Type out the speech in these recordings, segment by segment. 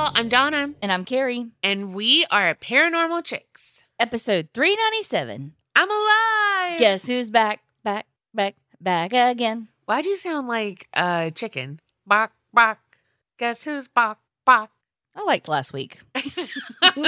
y'all. I'm Donna. And I'm Carrie. And we are Paranormal Chicks. Episode 397. I'm alive. Guess who's back again? Why'd you sound like a chicken? Bok, bok. Guess who's bok, bok. I liked last week. Let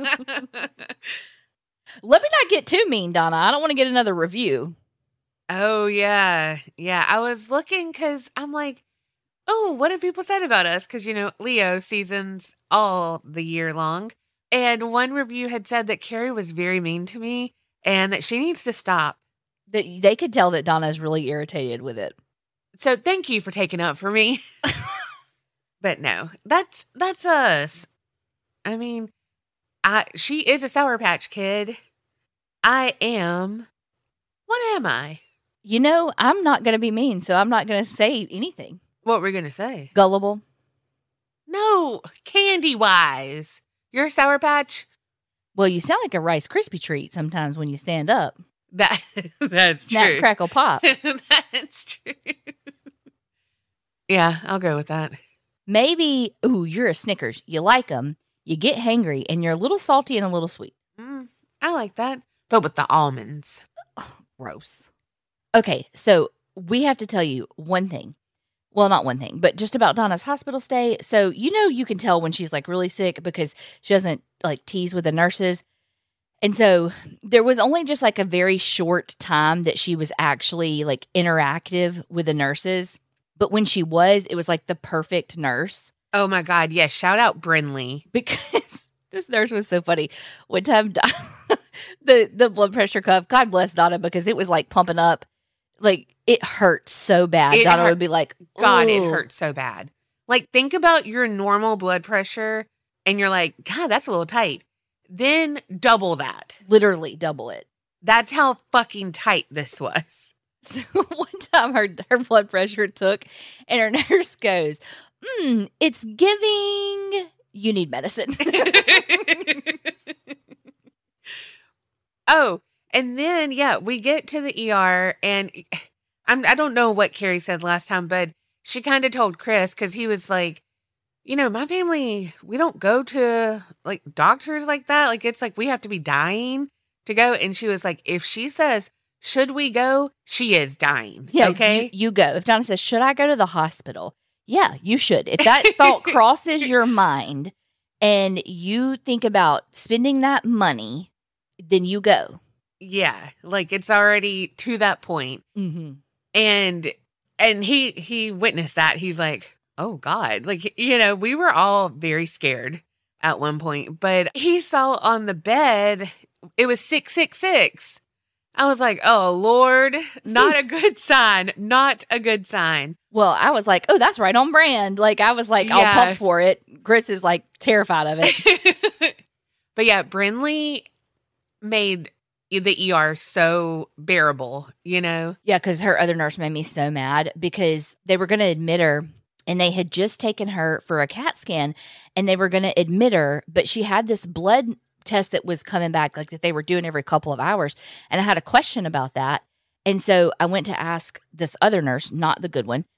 me not get too mean, Donna. I don't want to get another review. Oh, yeah. Yeah, I was looking because I'm like, oh, what have people said about us? Because, Leo seasons all the year long. And one review had said that Carrie was very mean to me and that she needs to stop. They could tell that Donna is really irritated with it. So thank you for taking up for me. But no, that's us. I mean, she is a Sour Patch Kid. I am. What am I? I'm not going to be mean, so I'm not going to say anything. What we're going to say? Gullible. No, candy-wise. You're a Sour Patch? Well, you sound like a Rice Krispie treat sometimes when you stand up. That's Snap, true. crackle, pop. That's true. Yeah, I'll go with that. Maybe, you're a Snickers. You like them. You get hangry, and you're a little salty and a little sweet. I like that. But with the almonds. Oh, gross. Okay, so we have to tell you one thing. Well, not one thing, but just about Donna's hospital stay. So, you can tell when she's like really sick because she doesn't like tease with the nurses. And so there was only just like a very short time that she was actually like interactive with the nurses. But when she was, it was like the perfect nurse. Oh my God. Yes. Shout out Brinley. Because this nurse was so funny. One time, the blood pressure cuff, God bless Donna, because it was like pumping up. Like, it hurt so bad. Donna would be like, God, it hurt so bad. Like, think about your normal blood pressure and you're like, God, that's a little tight. Then double that. Literally double it. That's how fucking tight this was. So one time her blood pressure took and her nurse goes, it's giving you need medicine. Oh, and then, we get to the ER, and I don't know what Carrie said last time, but she kind of told Chris, because he was like, my family, we don't go to, like, doctors like that. Like, it's like we have to be dying to go. And she was like, if she says, should we go? She is dying. Yeah, okay? You go. If Donna says, should I go to the hospital? Yeah, you should. If that thought crosses your mind and you think about spending that money, then you go. Yeah, like it's already to that point. Mm-hmm. And he witnessed that. He's like, oh God. Like, we were all very scared at one point, but he saw on the bed, it was 666. I was like, oh Lord, not a good sign. Not a good sign. Well, I was like, oh, that's right on brand. Like, I was like, I'll pump for it. Chris is like terrified of it. But yeah, Brinley made the ER so bearable, Yeah, because her other nurse made me so mad because they were going to admit her and they had just taken her for a CAT scan and they were going to admit her, but she had this blood test that was coming back, like that they were doing every couple of hours. And I had a question about that. And so I went to ask this other nurse, not the good one,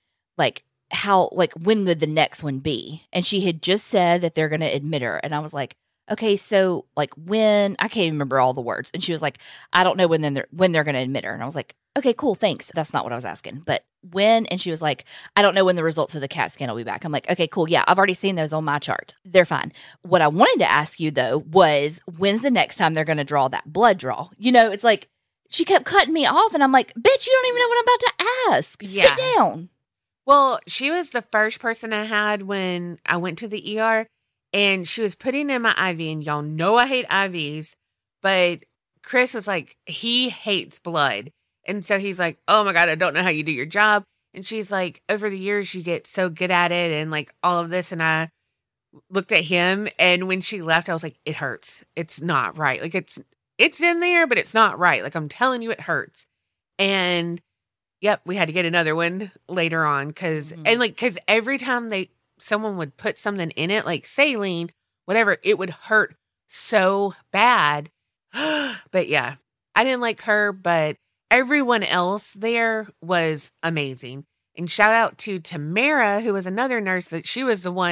when would the next one be? And she had just said that they're going to admit her. And I was like, okay, so like when, I can't even remember all the words. And she was like, I don't know when they're going to admit her. And I was like, okay, cool, thanks. That's not what I was asking. But when? And she was like, I don't know when the results of the CAT scan will be back. I'm like, okay, cool. Yeah, I've already seen those on my chart. They're fine. What I wanted to ask you though was when's the next time they're going to draw that blood draw? It's like she kept cutting me off and I'm like, bitch, you don't even know what I'm about to ask. Yeah. Sit down. Well, she was the first person I had when I went to the ER. And she was putting in my IV, and y'all know I hate IVs, but Chris was like, he hates blood. And so he's like, oh my God, I don't know how you do your job. And she's like, over the years, you get so good at it and like all of this. And I looked at him, and when she left, I was like, it hurts. It's not right. Like it's in there, but it's not right. Like I'm telling you, it hurts. And yep, we had to get another one later on because every time someone would put something in it, like saline, whatever, it would hurt so bad. But yeah, I didn't like her, but everyone else there was amazing. And shout out to Tamara, who was another nurse. That she was the one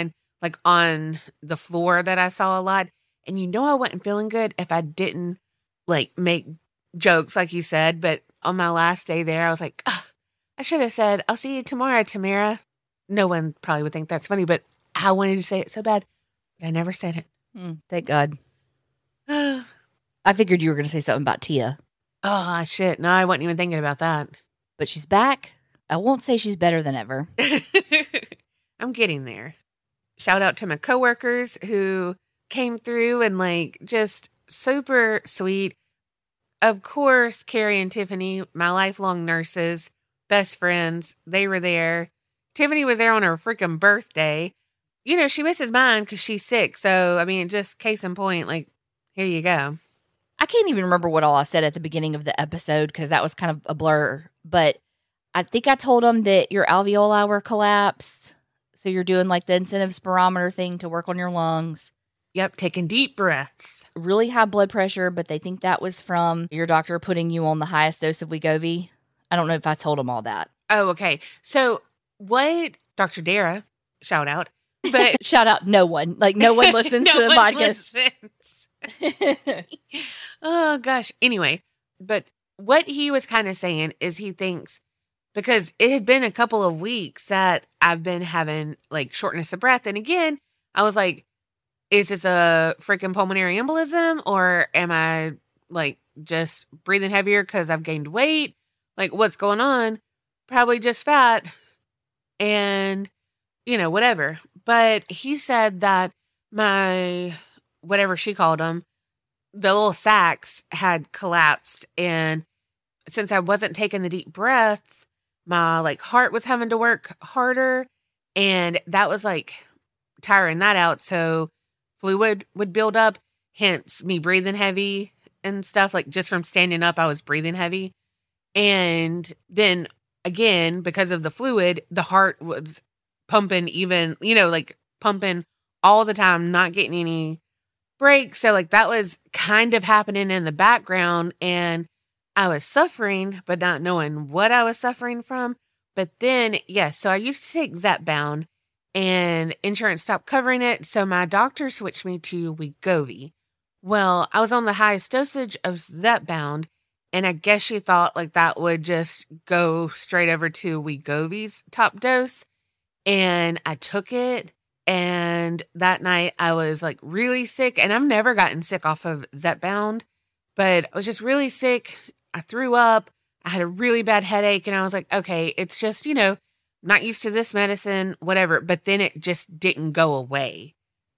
like on the floor that I saw a lot. And I wasn't feeling good if I didn't like make jokes like you said. But on my last day there, I was like, "Ugh, I should have said, I'll see you tomorrow, Tamara." No one probably would think that's funny, but I wanted to say it so bad, but I never said it. Thank God. Oh, I figured you were going to say something about Tia. shit. No, I wasn't even thinking about that. But she's back. I won't say she's better than ever. I'm getting there. Shout out to my coworkers who came through and like just super sweet. Of course, Carrie and Tiffany, my lifelong nurses, best friends, they were there. Tiffany was there on her freaking birthday. She misses mine because she's sick. So, I mean, just case in point, like, here you go. I can't even remember what all I said at the beginning of the episode because that was kind of a blur. But I think I told them that your alveoli were collapsed. So you're doing like the incentive spirometer thing to work on your lungs. Yep, taking deep breaths. Really high blood pressure, but they think that was from your doctor putting you on the highest dose of Wegovy. I don't know if I told them all that. Oh, okay. So what, Dr. Dara, shout out. But shout out no one. Like no one listens to the podcast. Oh, gosh. Anyway, but what he was kind of saying is he thinks, because it had been a couple of weeks that I've been having like shortness of breath. And again, I was like, is this a freaking pulmonary embolism or am I like just breathing heavier because I've gained weight? Like what's going on? Probably just fat and, whatever. But he said that my, whatever she called them, the little sacs had collapsed. And since I wasn't taking the deep breaths, my like heart was having to work harder. And that was like tiring that out. So fluid would build up, hence me breathing heavy and stuff. Like just from standing up, I was breathing heavy. And then again, because of the fluid, the heart was pumping even, like pumping all the time, not getting any breaks. So like that was kind of happening in the background and I was suffering, but not knowing what I was suffering from. But then, yes, so I used to take Zepbound and insurance stopped covering it. So my doctor switched me to Wegovy. Well, I was on the highest dosage of Zepbound. And I guess she thought like that would just go straight over to Wegovy's top dose. And I took it. And that night I was like really sick. And I've never gotten sick off of Zepbound. But I was just really sick. I threw up. I had a really bad headache. And I was like, okay, it's just, not used to this medicine, whatever. But then it just didn't go away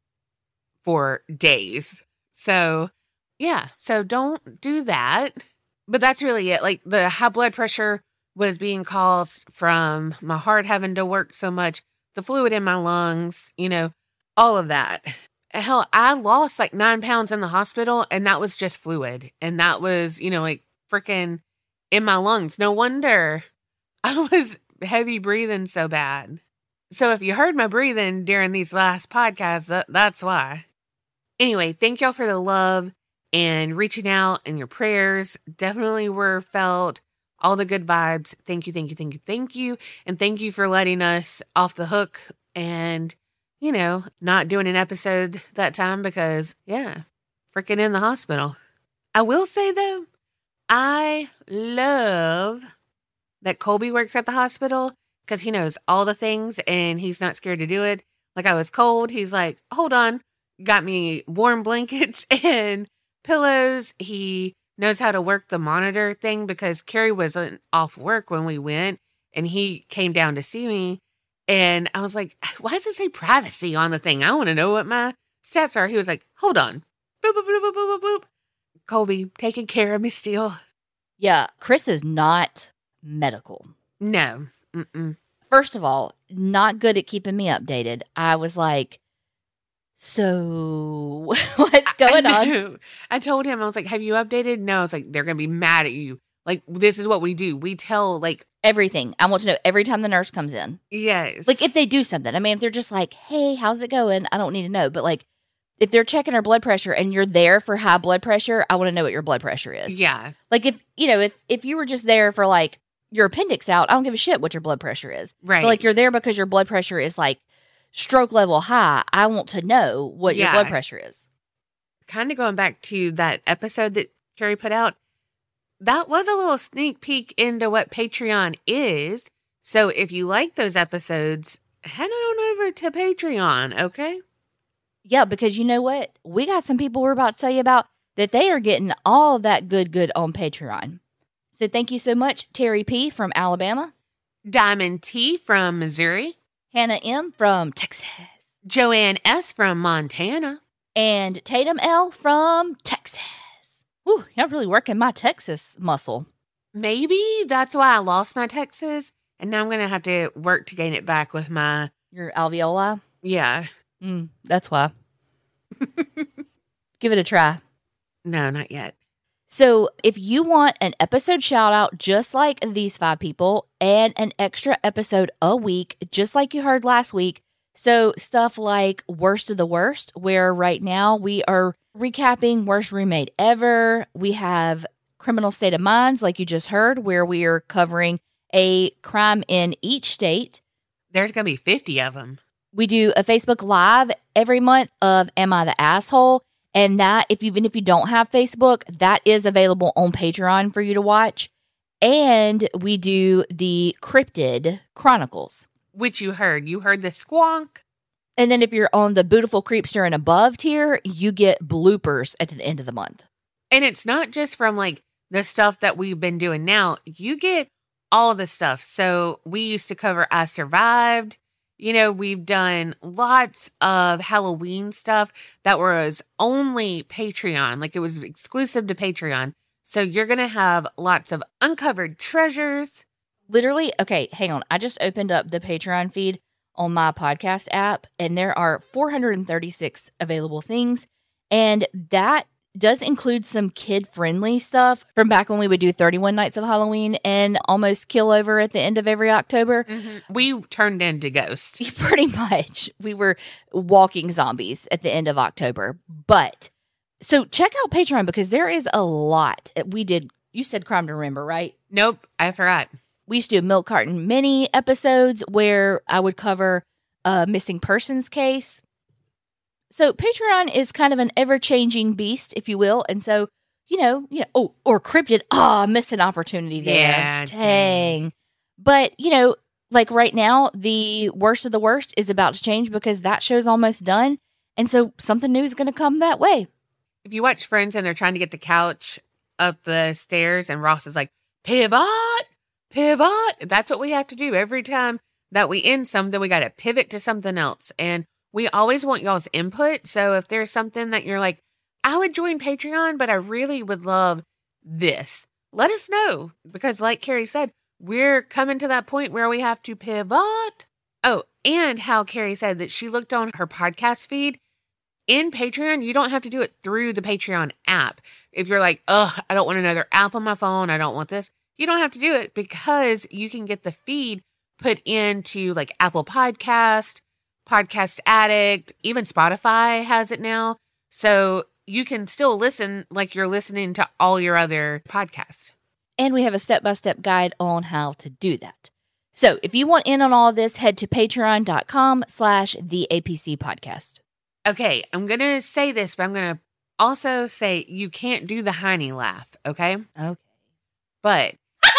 for days. So, yeah. So don't do that. But that's really it. Like the high blood pressure was being caused from my heart having to work so much, the fluid in my lungs, all of that. Hell, I lost like 9 pounds in the hospital and that was just fluid. And that was, like freaking in my lungs. No wonder I was heavy breathing so bad. So if you heard my breathing during these last podcasts, that's why. Anyway, thank y'all for the love and reaching out and your prayers. Definitely were felt. All the good vibes. Thank you, thank you, thank you, thank you. And thank you for letting us off the hook and, not doing an episode that time because, yeah, freaking in the hospital. I will say, though, I love that Colby works at the hospital because he knows all the things and he's not scared to do it. Like I was cold. He's like, hold on. Got me warm blankets and pillows. He knows how to work the monitor thing because Carrie wasn't off work when we went and he came down to see me. And I was like, why does it say privacy on the thing? I want to know what my stats are. He was like, hold on. Boop, boop, boop, boop, boop, boop. Colby taking care of me still. Yeah, Chris is not medical. No. Mm-mm. First of all, not good at keeping me updated. I was like, so what's going on? I told him, I was like, have you updated? No, it's like, they're going to be mad at you. Like, this is what we do. We tell, like, everything. I want to know every time the nurse comes in. Yes. Like, if they do something. I mean, if they're just like, hey, how's it going? I don't need to know. But, like, if they're checking her blood pressure and you're there for high blood pressure, I want to know what your blood pressure is. Yeah. Like, if you were just there for, like, your appendix out, I don't give a shit what your blood pressure is. Right. But, like, you're there because your blood pressure is, like, stroke level high. I want to know what your blood pressure is. Kind of going back to that episode that Carrie put out, that was a little sneak peek into what Patreon is. So if you like those episodes, head on over to Patreon, okay? Yeah, because you know what? We got some people we're about to tell you about that they are getting all that good on Patreon. So thank you so much, Terry P. from Alabama. Diamond T. from Missouri. Hannah M. from Texas. Joanne S. from Montana. And Tatum L. from Texas. Ooh, y'all really working my Texas muscle. Maybe that's why I lost my Texas, and now I'm going to have to work to gain it back with my... Your alveoli? Yeah. That's why. Give it a try. No, not yet. So if you want an episode shout out just like these 5 people and an extra episode a week, just like you heard last week, so stuff like Worst of the Worst, where right now we are recapping Worst Roommate Ever. We have Criminal State of Minds, like you just heard, where we are covering a crime in each state. There's going to be 50 of them. We do a Facebook Live every month of Am I the Asshole? And that, even if you don't have Facebook, that is available on Patreon for you to watch. And we do the Cryptid Chronicles. Which you heard. You heard the squonk. And then if you're on the Beautiful Creepster and above tier, you get bloopers at the end of the month. And it's not just from like the stuff that we've been doing now. You get all the stuff. So we used to cover I Survived. You know, we've done lots of Halloween stuff that was only Patreon. Like it was exclusive to Patreon. So you're going to have lots of uncovered treasures. Literally, okay, hang on. I just opened up the Patreon feed on my podcast app, and there are 436 available things. And that does include some kid-friendly stuff from back when we would do 31 Nights of Halloween and almost kill over at the end of every October. Mm-hmm. We turned into ghosts. Pretty much. We were walking zombies at the end of October. But, so check out Patreon because there is a lot. We did, you said Crime to Remember, right? Nope, I forgot. We used to do Milk Carton mini episodes where I would cover a missing persons case. So Patreon is kind of an ever-changing beast, if you will. And so, or Cryptid. Missed an opportunity there. Yeah, dang. But, like right now, the Worst of the Worst is about to change because that show's almost done. And so something new is going to come that way. If you watch Friends and they're trying to get the couch up the stairs and Ross is like, pivot, that's what we have to do every time that we end something. We got to pivot to something else. And we always want y'all's input. So if there's something that you're like, I would join Patreon, but I really would love this, let us know. Because like Carrie said, we're coming to that point where we have to pivot. Oh, and how Carrie said that she looked on her podcast feed. In Patreon, you don't have to do it through the Patreon app. If you're like, I don't want another app on my phone, I don't want this. You don't have to do it because you can get the feed put into like Apple Podcast Addict, even Spotify has it now. So you can still listen like you're listening to all your other podcasts. And we have a step-by-step guide on how to do that. So if you want in on all of this, head to patreon.com/the APC podcast. Okay, I'm going to say this, but I'm going to also say you can't do the Heine laugh, okay? Okay. But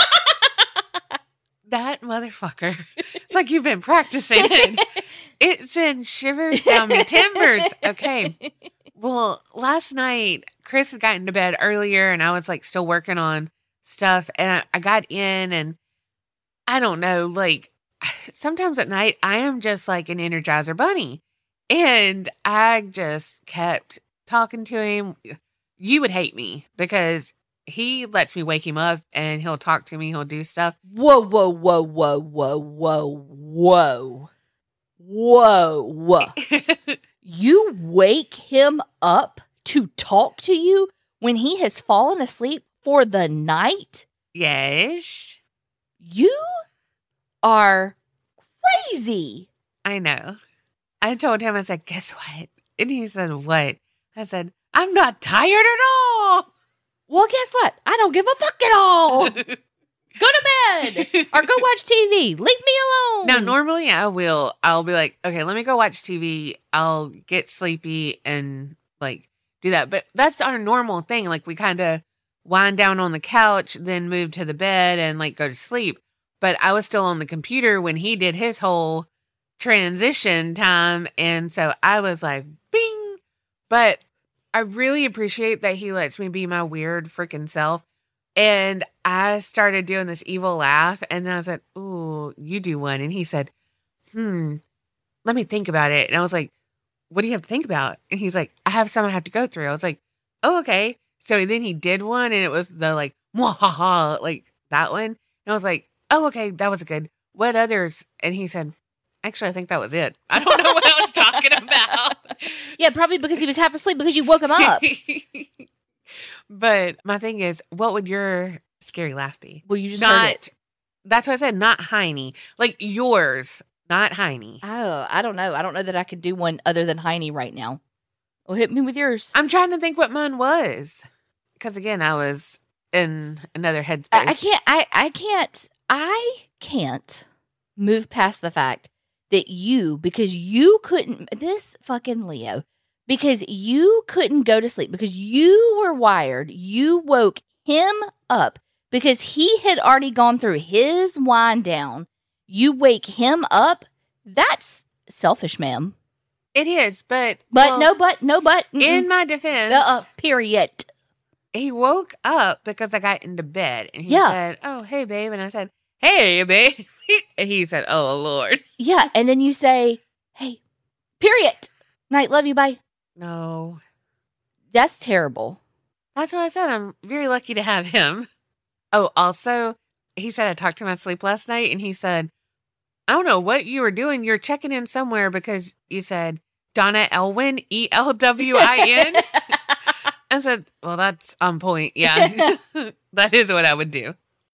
that motherfucker, it's like you've been practicing it. It sends shivers down my timbers. Okay. Well, last night, Chris had gotten to bed earlier and I was like still working on stuff. And I got in and I don't know, like sometimes at night I am just like an Energizer bunny. And I just kept talking to him. You would hate me because he lets me wake him up and he'll talk to me. He'll do stuff. Whoa. You wake him up to talk to you when he has fallen asleep for the night? Yes. You are crazy. I know. I told him, I said, guess what? And he said, what? I said, I'm not tired at all. Well, guess what? I don't give a fuck at all. Go to bed or go watch TV. Leave me alone. Now, normally I'll be like, okay, let me go watch TV. I'll get sleepy and like do that. But that's our normal thing. Like we kind of wind down on the couch, then move to the bed and like go to sleep. But I was still on the computer when he did his whole transition time. And so I was like, bing. But I really appreciate that he lets me be my weird freaking self. And I started doing this evil laugh. And I said, ooh, you do one. And he said, let me think about it. And I was like, what do you have to think about? And he's like, I have some I have to go through. I was like, oh, okay. So then he did one and it was the like, mwahaha, like that one. And I was like, oh, okay, that was good. What others? And he said, actually, I think that was it. I don't know what I was talking about. Yeah, probably because he was half asleep because you woke him up. But my thing is, what would your scary laugh be? Well, you just heard it. That's what I said, not Heine. Like yours, not Heine. Oh, I don't know. I don't know that I could do one other than Heine right now. Well, hit me with yours. I'm trying to think what mine was. Because again, I was in another headspace. I can't move past the fact that because you couldn't, this fucking Leo, because you couldn't go to sleep, because you were wired, you woke him up because he had already gone through his wind down. You wake him up. That's selfish, ma'am. It is, but no, but. Mm-mm. In my defense, period. He woke up because I got into bed and he said, oh, hey, babe. And I said, hey, babe. And he said, oh, Lord. Yeah. And then you say, hey, period. Night. Love you. Bye. No. That's terrible. That's what I said. I'm very lucky to have him. Oh, also, he said I talked to him in my sleep last night and he said, I don't know what you were doing. You're checking in somewhere because you said Donna Elwin, ELWIN. I said, well, that's on point. Yeah, that is what I would do.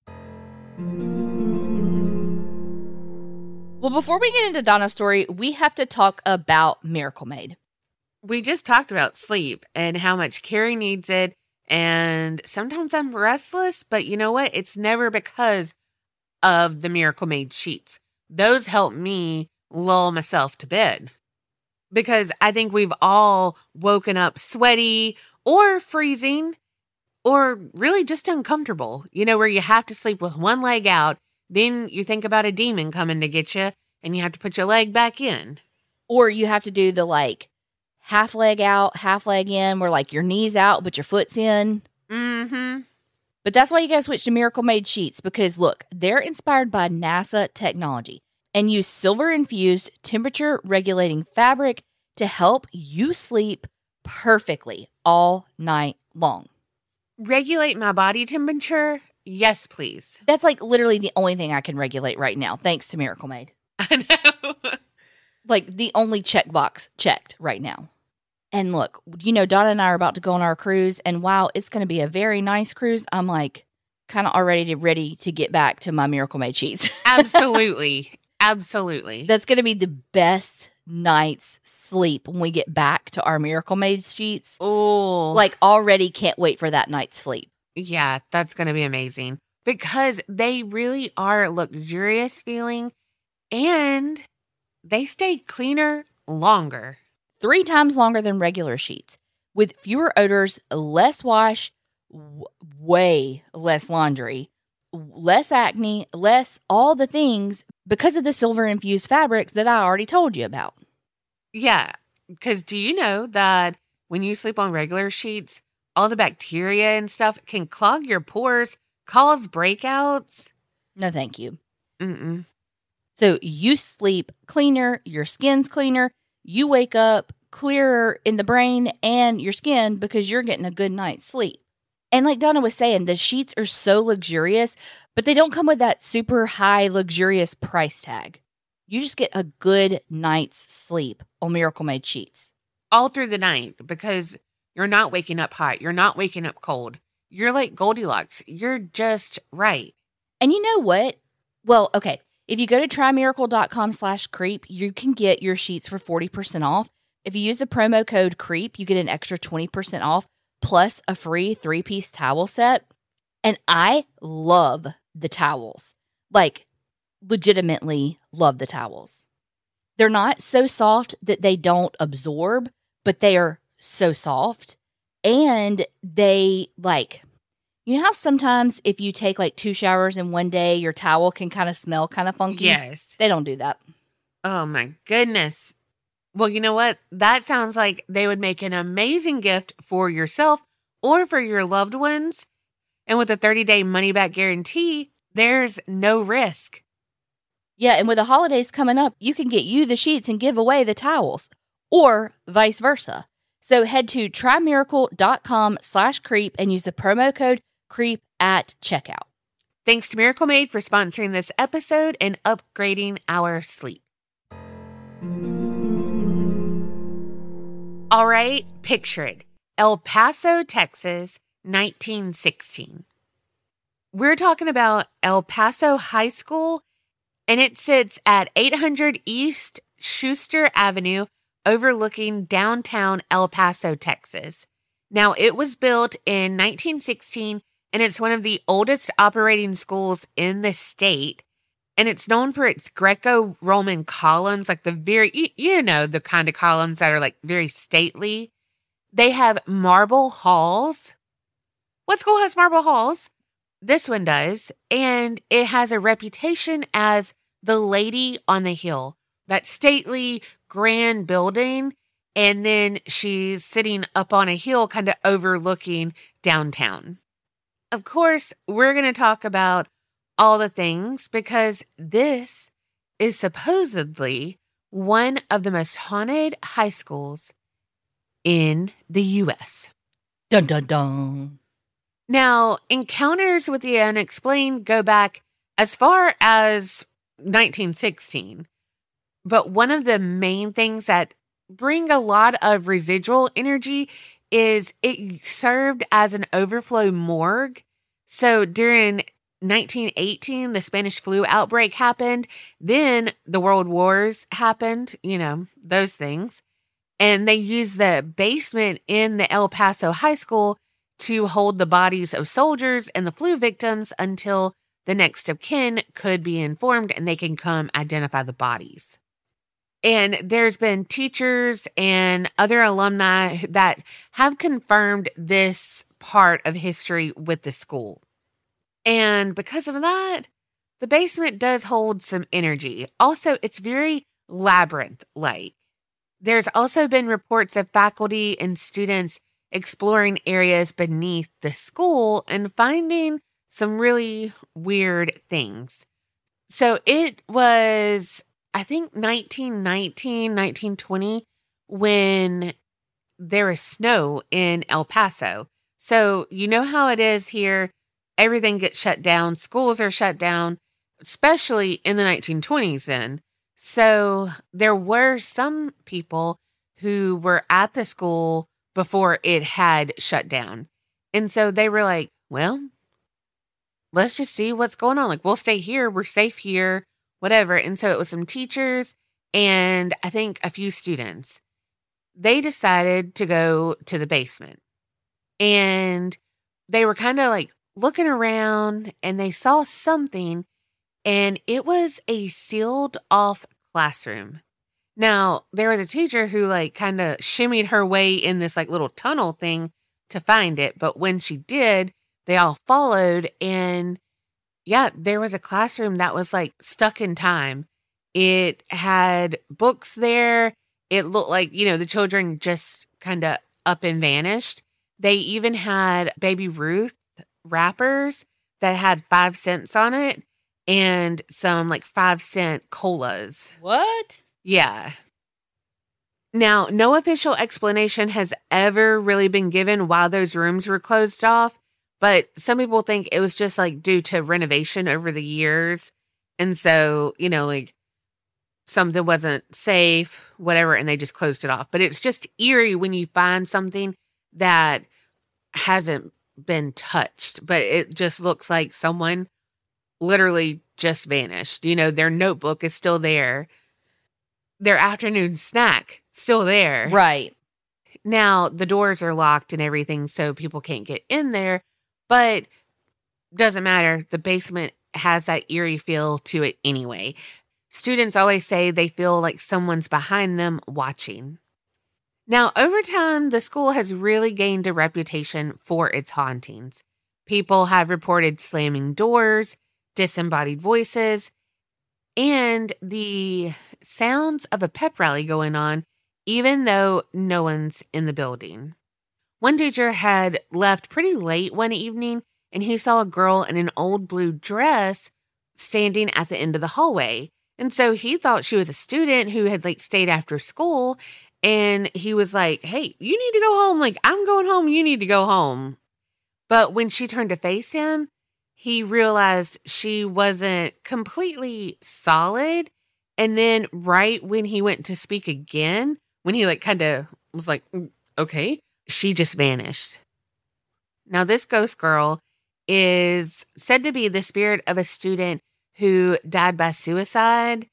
Well, before we get into Donna's story, we have to talk about Miracle Made. We just talked about sleep and how much Carrie needs it. And sometimes I'm restless, but you know what? It's never because of the Miracle Made sheets. Those help me lull myself to bed. Because I think we've all woken up sweaty or freezing or really just uncomfortable, you know, where you have to sleep with one leg out. Then you think about a demon coming to get you and you have to put your leg back in. Or you have to do the like half leg out, half leg in, where like your knee's out, but your foot's in. Mm-hmm. But that's why you guys switch to Miracle Made sheets because look, they're inspired by NASA technology and use silver-infused temperature-regulating fabric to help you sleep perfectly all night long. Regulate my body temperature? Yes, please. That's like literally the only thing I can regulate right now, thanks to Miracle Made. I know. Like the only checkbox checked right now. And look, you know, Donna and I are about to go on our cruise, and while it's going to be a very nice cruise, I'm like kind of already ready to get back to my Miracle Made sheets. Absolutely. Absolutely. That's going to be the best night's sleep when we get back to our Miracle Made sheets. Oh. Like already can't wait for that night's sleep. Yeah, that's going to be amazing because they really are luxurious feeling and they stay cleaner longer. 3 times longer than regular sheets with fewer odors, less wash, way less laundry, less acne, less all the things because of the silver infused fabrics that I already told you about. Yeah, because do you know that when you sleep on regular sheets, all the bacteria and stuff can clog your pores, cause breakouts? No, thank you. Mm-mm. So you sleep cleaner, your skin's cleaner, you wake up clearer in the brain and your skin because you're getting a good night's sleep. And like Donna was saying, the sheets are so luxurious, but they don't come with that super high luxurious price tag. You just get a good night's sleep on Miracle Made sheets. All through the night because you're not waking up hot. You're not waking up cold. You're like Goldilocks. You're just right. And you know what? Well, okay. If you go to trymiracle.com/creep, you can get your sheets for 40% off. If you use the promo code CREEP, you get an extra 20% off plus a free 3-piece towel set. And I love the towels. Like, legitimately love the towels. They're not so soft that they don't absorb, but they are so soft. And they, like, you know how sometimes if you take like 2 showers in one day, your towel can kind of smell kind of funky? Yes. They don't do that. Oh my goodness. Well, you know what? That sounds like they would make an amazing gift for yourself or for your loved ones. And with a 30-day money-back guarantee, there's no risk. Yeah, and with the holidays coming up, you can get you the sheets and give away the towels, or vice versa. So head to trymiracle.com/creep and use the promo code CREEP at checkout. Thanks to Miracle Made for sponsoring this episode and upgrading our sleep. All right, picture it. El Paso, Texas, 1916. We're talking about El Paso High School, and it sits at 800 East Schuster Avenue, overlooking downtown El Paso, Texas. Now, it was built in 1916, and it's one of the oldest operating schools in the state. And it's known for its Greco-Roman columns, like the the kind of columns that are like very stately. They have marble halls. What school has marble halls? This one does. And it has a reputation as the Lady on the Hill, that stately, grand building. And then she's sitting up on a hill, kind of overlooking downtown. Of course, we're going to talk about all the things because this is supposedly one of the most haunted high schools in the U.S. Dun, dun, dun. Now, encounters with the unexplained go back as far as 1916. But one of the main things that bring a lot of residual energy is it served as an overflow morgue. So during 1918, the Spanish flu outbreak happened. Then the World Wars happened, those things. And they used the basement in the El Paso High School to hold the bodies of soldiers and the flu victims until the next of kin could be informed and they can come identify the bodies. And there's been teachers and other alumni that have confirmed this part of history with the school. And because of that, the basement does hold some energy. Also, it's very labyrinth-like. There's also been reports of faculty and students exploring areas beneath the school and finding some really weird things. So it was, I think, 1919, 1920, when there was snow in El Paso. So you know how it is here. Everything gets shut down. Schools are shut down, especially in the 1920s then. So there were some people who were at the school before it had shut down. And so they were like, well, let's just see what's going on. Like, we'll stay here. We're safe here, whatever. And so it was some teachers and I think a few students. They decided to go to the basement. And they were kind of like looking around and they saw something, and it was a sealed off classroom. Now, there was a teacher who like kind of shimmied her way in this like little tunnel thing to find it. But when she did, they all followed. And yeah, there was a classroom that was like stuck in time. It had books there. It looked like, the children just kind of up and vanished. They even had Baby Ruth wrappers that had 5 cents on it and some like 5-cent colas. What? Yeah. Now, no official explanation has ever really been given why those rooms were closed off, but some people think it was just like due to renovation over the years. And so, like something wasn't safe, whatever, and they just closed it off. But it's just eerie when you find something that hasn't been touched, but it just looks like someone literally just vanished. Their notebook is still there. Their afternoon snack still there. Right. Now, the doors are locked and everything, so people can't get in there, but doesn't matter. The basement has that eerie feel to it anyway. Students always say they feel like someone's behind them watching. Now, over time, the school has really gained a reputation for its hauntings. People have reported slamming doors, disembodied voices, and the sounds of a pep rally going on, even though no one's in the building. One teacher had left pretty late one evening, and he saw a girl in an old blue dress standing at the end of the hallway. And so he thought she was a student who had stayed after school. And he was like, hey, you need to go home. I'm going home. You need to go home. But when she turned to face him, he realized she wasn't completely solid. And then right when he went to speak again, when he kind of was like, okay, she just vanished. Now, this ghost girl is said to be the spirit of a student who died by suicide,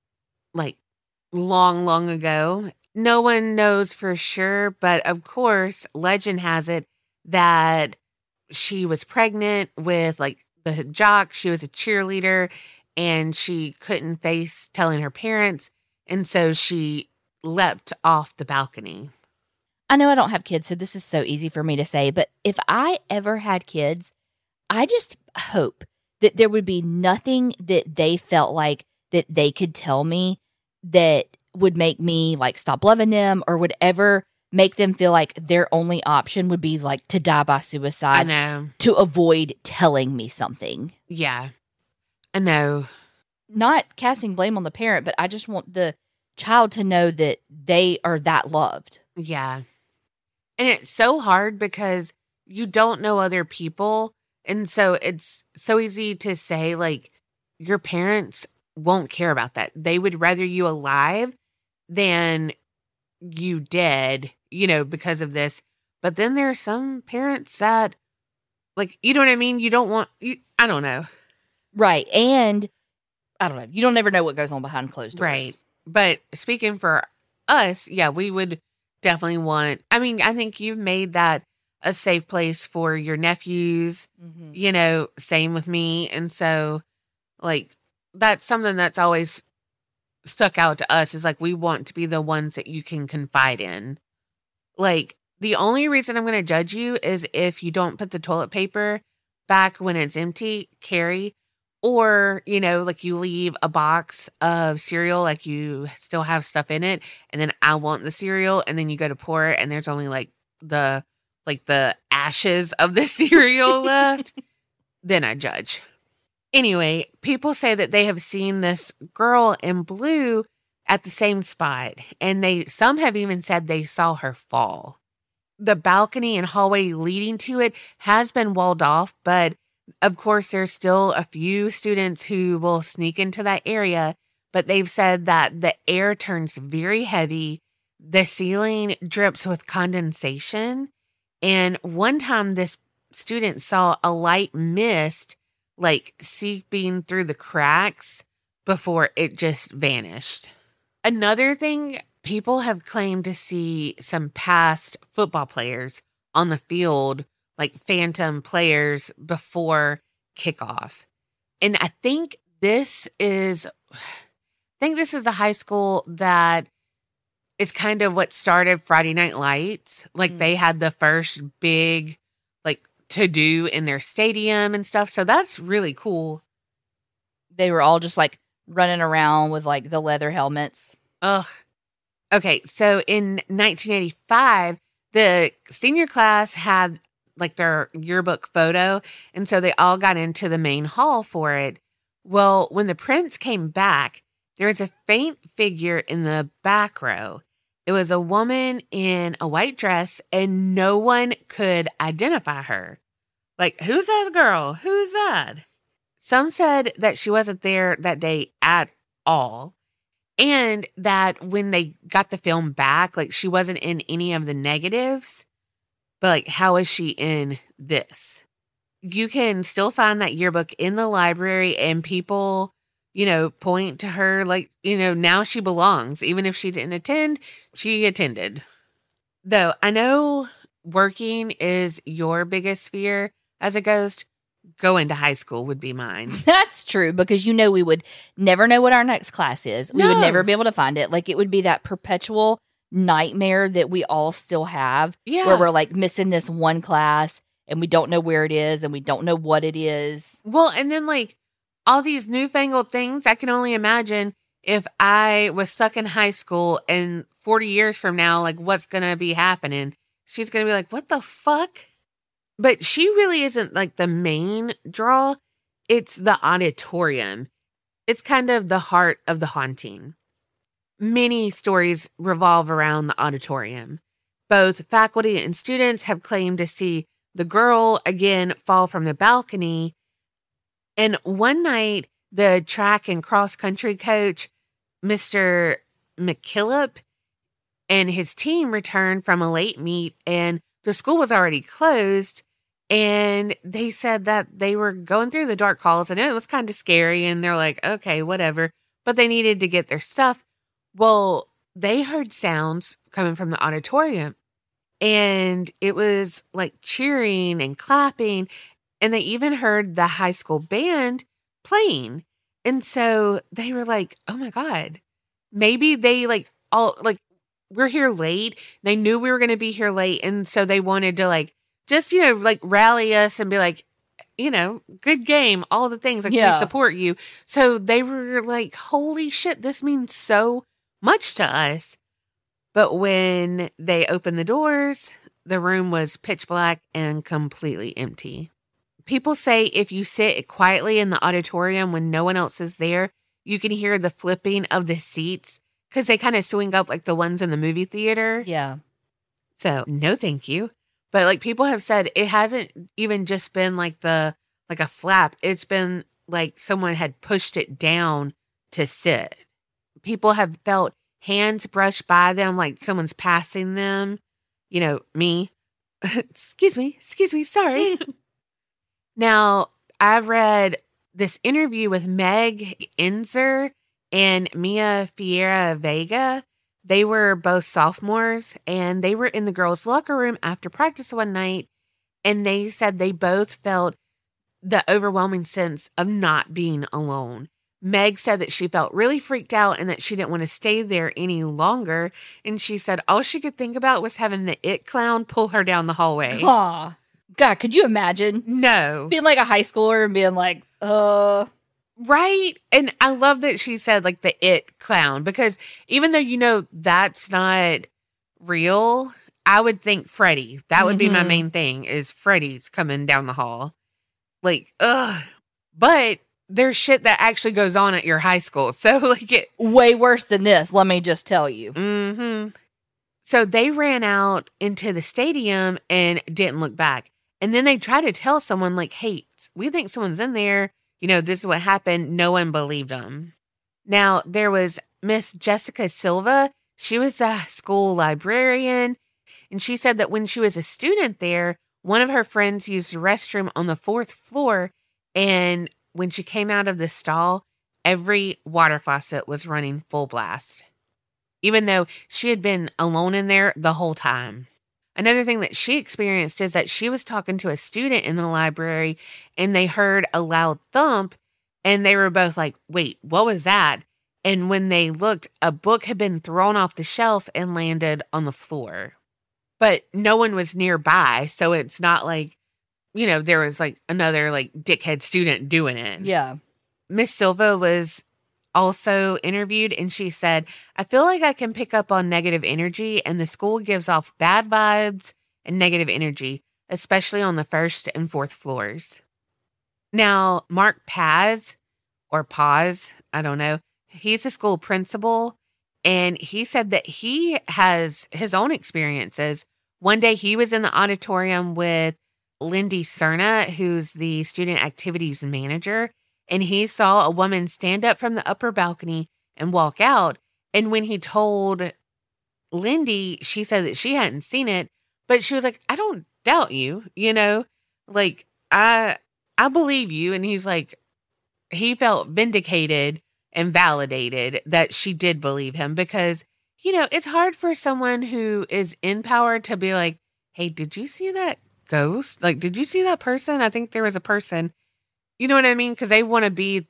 long, long ago. No one knows for sure, but of course, legend has it that she was pregnant with the jock. She was a cheerleader and she couldn't face telling her parents. And so she leapt off the balcony. I know I don't have kids, so this is so easy for me to say, but if I ever had kids, I just hope that there would be nothing that they felt like that they could tell me that would make me stop loving them or would ever make them feel like their only option would be to die by suicide. I know. To avoid telling me something. Yeah, I know. Not casting blame on the parent, but I just want the child to know that they are that loved. Yeah. And it's so hard because you don't know other people. And so it's so easy to say, your parents won't care about that. They would rather you alive than you dead, because of this. But then there are some parents that, you know what I mean? You don't want, I don't know. Right. And I don't know. You don't ever know what goes on behind closed doors. Right. But speaking for us, yeah, we would definitely want, I think you've made that a safe place for your nephews, same with me. And so that's something that's always stuck out to us is we want to be the ones that you can confide in. The only reason I'm going to judge you is if you don't put the toilet paper back when it's empty, Carrie, or, you leave a box of cereal, you still have stuff in it, and then I want the cereal, and then you go to pour it, and there's only the ashes of the cereal left, then I judge. Anyway, people say that they have seen this girl in blue at the same spot, and some have even said they saw her fall. The balcony and hallway leading to it has been walled off, but of course, there's still a few students who will sneak into that area, but they've said that the air turns very heavy. The ceiling drips with condensation. And one time this student saw a light mist seeping through the cracks before it just vanished. Another thing, people have claimed to see some past football players on the field, phantom players before kickoff. And I think this is the high school that is kind of what started Friday Night Lights. They had the first big to do in their stadium and stuff. So that's really cool. They were all just running around with the leather helmets. Ugh. Okay. So in 1985, the senior class had their yearbook photo. And so they all got into the main hall for it. Well, when the prince came back, there was a faint figure in the back row. It was a woman in a white dress and no one could identify her. Who's that girl? Who's that? Some said that she wasn't there that day at all. And that when they got the film back, she wasn't in any of the negatives. But how is she in this? You can still find that yearbook in the library and people, point to her now she belongs. Even if she didn't attend, she attended. Though I know working is your biggest fear as a ghost. going to high school would be mine. That's true, because we would never know what our next class is. We would never be able to find it. Like, it would be that perpetual nightmare that we all still have, where we're like missing this one class and we don't know where it is and we don't know what it is. Well, and then like all these newfangled things, I can only imagine if I was stuck in high school and 40 years from now, like what's going to be happening? She's going to be like, what the fuck? But she really isn't like the main draw. It's the auditorium. It's kind of the heart of the haunting. Many stories revolve around the auditorium. Both faculty and students have claimed to see the girl again fall from the balcony. And one night, the track and cross country coach, Mr. McKillop, and his team returned from a late meet, and the school was already closed. And they said that they were going through the dark halls and it was kind of scary. And they're like, okay, whatever. But they needed to get their stuff. Well, they heard sounds coming from the auditorium. And it was like cheering and clapping. And they even heard the high school band playing. And so they were like, oh my God, maybe they like all like, we're here late. They knew we were going to be here late. And so they wanted to like, just, like rally us and be like, good game, all the things, like we support you. So they were like, holy shit, this means so much to us. But when they opened the doors, the room was pitch black and completely empty. People say if you sit quietly in the auditorium when no one else is there, you can hear the flipping of the seats because they kind of swing up like the ones in the movie theater. Yeah. So no, thank you. But like people have said, it hasn't even just been like a flap. It's been like someone had pushed it down to sit. People have felt hands brush by them, like someone's passing them. Me. Excuse me, sorry. Now, I've read this interview with Meg Enzer and Mia Fiera Vega. They were both sophomores, and they were in the girls' locker room after practice one night, and they said they both felt the overwhelming sense of not being alone. Meg said that she felt really freaked out and that she didn't want to stay there any longer, and she said all she could think about was having the it clown pull her down the hallway. Aw. God, could you imagine? No. Being like a high schooler and being like, Right? And I love that she said like the it clown, because even though that's not real, I would think Freddy. That would be my main thing, is Freddy's coming down the hall. Like, ugh. But there's shit that actually goes on at your high school. So like it way worse than this, let me just tell you. Mm-hmm. So they ran out into the stadium and didn't look back. And then they tried to tell someone like, hey, we think someone's in there. This is what happened. No one believed them. Now, there was Miss Jessica Silva. She was a school librarian, and she said that when she was a student there, one of her friends used the restroom on the 4th floor, and when she came out of the stall, every water faucet was running full blast, even though she had been alone in there the whole time. Another thing that she experienced is that she was talking to a student in the library and they heard a loud thump and they were both like, wait, what was that? And when they looked, a book had been thrown off the shelf and landed on the floor. But no one was nearby, so it's not like, there was like another like dickhead student doing it. Yeah. Miss Silva was also interviewed, and she said, I feel like I can pick up on negative energy, and the school gives off bad vibes and negative energy, especially on the 1st and 4th floors. Now, Mark Paz, or Paz, I don't know, he's the school principal, and he said that he has his own experiences. One day he was in the auditorium with Lindy Cerna, who's the student activities manager, and he saw a woman stand up from the upper balcony and walk out. And when he told Lindy, she said that she hadn't seen it, but she was like, I don't doubt you, like, I believe you. And he's like, he felt vindicated and validated that she did believe him, because, it's hard for someone who is in power to be like, hey, did you see that ghost? Like, did you see that person? I think there was a person. You know what I mean? Because they want to be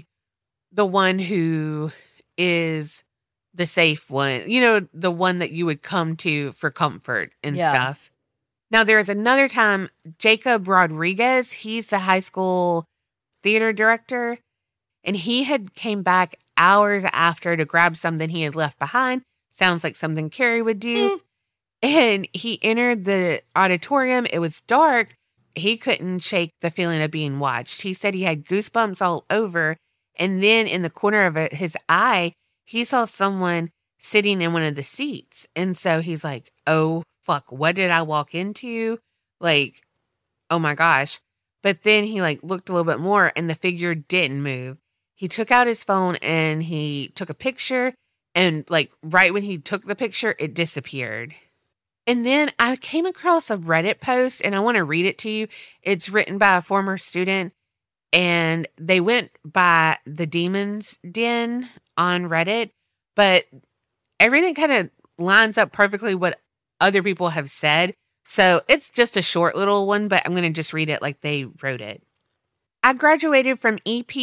the one who is the safe one. You know, the one that you would come to for comfort and stuff. Now, there is another time, Jacob Rodriguez, he's the high school theater director, and he had came back hours after to grab something he had left behind. Sounds like something Carrie would do. And he entered the auditorium. It was dark. He couldn't shake the feeling of being watched. He said he had goosebumps all over. And then in the corner of his eye, he saw someone sitting in one of the seats. And so he's like, oh, fuck, what did I walk into? Like, oh my gosh. But then he like looked a little bit more and the figure didn't move. He took out his phone and he took a picture. And like right when he took the picture, it disappeared. And then I came across a Reddit post and I want to read it to you. It's written by a former student and they went by the Demon's Den on Reddit, but everything kind of lines up perfectly what other people have said. So it's just a short little one, but I'm going to just read it like they wrote it. I graduated from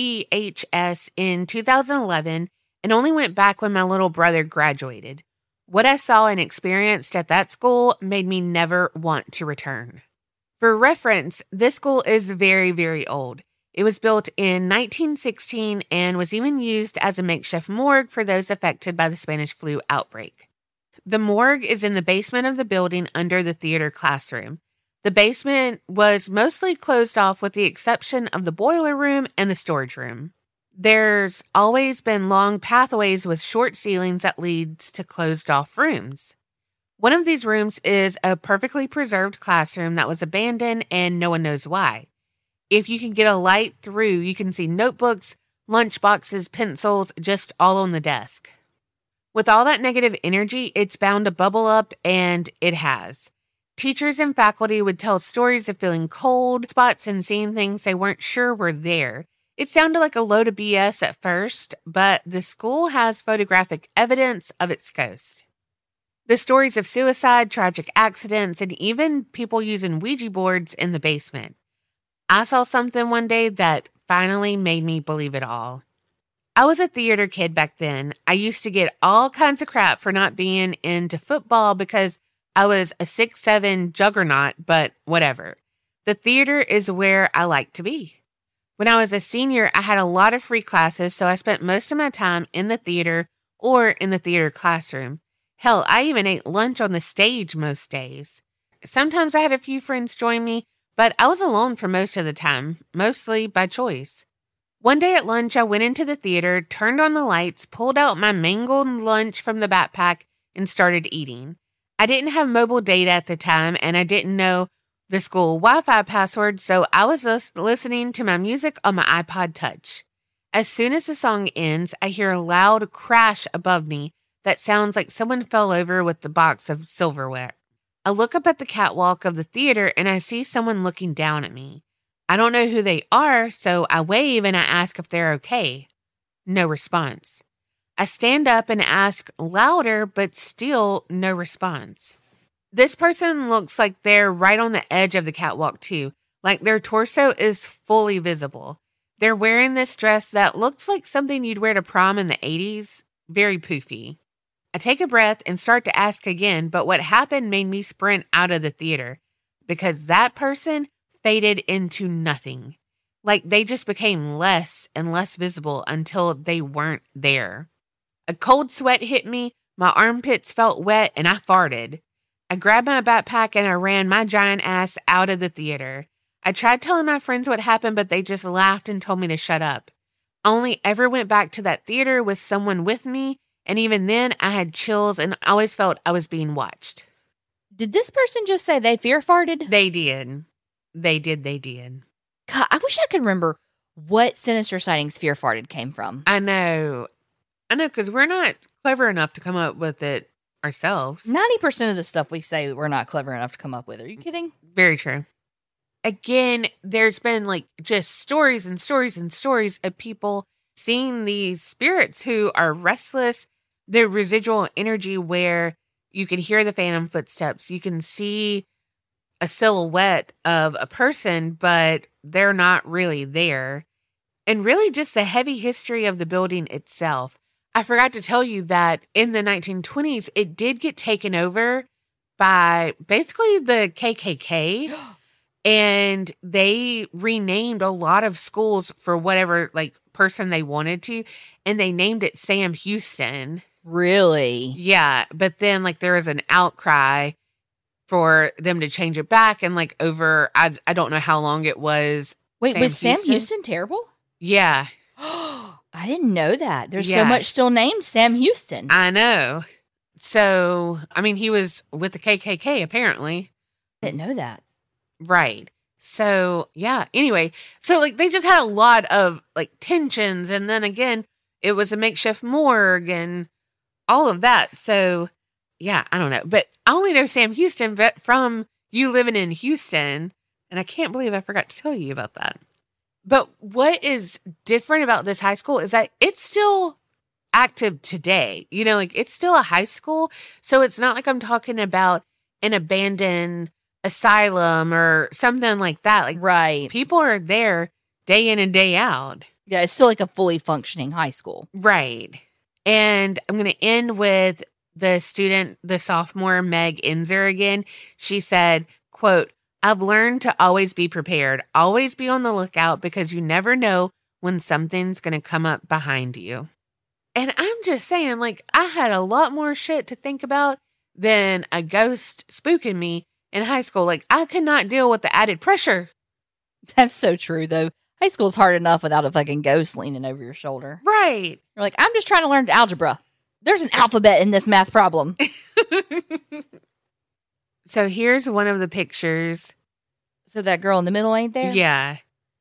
EPHS in 2011 and only went back when my little brother graduated. What I saw and experienced at that school made me never want to return. For reference, this school is very, very old. It was built in 1916 and was even used as a makeshift morgue for those affected by the Spanish flu outbreak. The morgue is in the basement of the building under the theater classroom. The basement was mostly closed off with the exception of the boiler room and the storage room. There's always been long pathways with short ceilings that leads to closed off rooms. One of these rooms is a perfectly preserved classroom that was abandoned and no one knows why. If you can get a light through, you can see notebooks, lunch boxes, pencils, just all on the desk. With all that negative energy, it's bound to bubble up, and it has. Teachers and faculty would tell stories of feeling cold spots and seeing things they weren't sure were there. It sounded like a load of BS at first, but the school has photographic evidence of its ghost. The stories of suicide, tragic accidents, and even people using Ouija boards in the basement. I saw something one day that finally made me believe it all. I was a theater kid back then. I used to get all kinds of crap for not being into football because I was a 6'7" juggernaut, but whatever. The theater is where I like to be. When I was a senior, I had a lot of free classes, so I spent most of my time in the theater or in the theater classroom. Hell, I even ate lunch on the stage most days. Sometimes I had a few friends join me, but I was alone for most of the time, mostly by choice. One day at lunch, I went into the theater, turned on the lights, pulled out my mangled lunch from the backpack, and started eating. I didn't have mobile data at the time, and I didn't know the school Wi-Fi password, so I was listening to my music on my iPod Touch. As soon as the song ends, I hear a loud crash above me that sounds like someone fell over with the box of silverware. I look up at the catwalk of the theater and I see someone looking down at me. I don't know who they are, so I wave and I ask if they're okay. No response. I stand up and ask louder, but still no response. This person looks like they're right on the edge of the catwalk too, like their torso is fully visible. They're wearing this dress that looks like something you'd wear to prom in the 80s, very poofy. I take a breath and start to ask again, but what happened made me sprint out of the theater because that person faded into nothing. Like they just became less and less visible until they weren't there. A cold sweat hit me, my armpits felt wet, and I farted. I grabbed my backpack and I ran my giant ass out of the theater. I tried telling my friends what happened, but they just laughed and told me to shut up. I only ever went back to that theater with someone with me, and even then I had chills and always felt I was being watched. Did this person just say they fear farted? They did. They did. God, I wish I could remember what Sinister Sightings fear farted came from. I know, because we're not clever enough to come up with it ourselves. 90% of the stuff we say we're not clever enough to come up with. Are you kidding? Very true. Again, there's been like just stories and stories and stories of people seeing these spirits who are restless. The residual energy where you can hear the phantom footsteps. You can see a silhouette of a person, but they're not really there. And really just the heavy history of the building itself. I forgot to tell you that in the 1920s, it did get taken over by basically the KKK. And they renamed a lot of schools for whatever like person they wanted to. And they named it Sam Houston. Really? Yeah. But then like there was an outcry for them to change it back. And like over, I don't know how long it was. Wait, was Sam Houston terrible? Yeah. I didn't know that. There's so Yeah. much still named Sam Houston. I know. So, I mean, he was with the KKK apparently. Didn't know that. Right. So, yeah. Anyway, so like they just had a lot of like tensions. And then again, it was a makeshift morgue and all of that. So, yeah, I don't know. But I only know Sam Houston from you living in Houston. And I can't believe I forgot to tell you about that. But what is different about this high school is that it's still active today. You know, like it's still a high school. So it's not like I'm talking about an abandoned asylum or something like that. Like Right. people are there day in and day out. Yeah, it's still like a fully functioning high school. Right. And I'm going to end with the sophomore Meg Enzer again. She said, quote, "I've learned to always be prepared, always be on the lookout because you never know when something's going to come up behind you." And I'm just saying, like, I had a lot more shit to think about than a ghost spooking me in high school. Like, I could not deal with the added pressure. That's so true, though. High school's hard enough without a fucking ghost leaning over your shoulder. Right. You're like, I'm just trying to learn algebra. There's an alphabet in this math problem. So here's one of the pictures. So that girl in the middle ain't there? Yeah.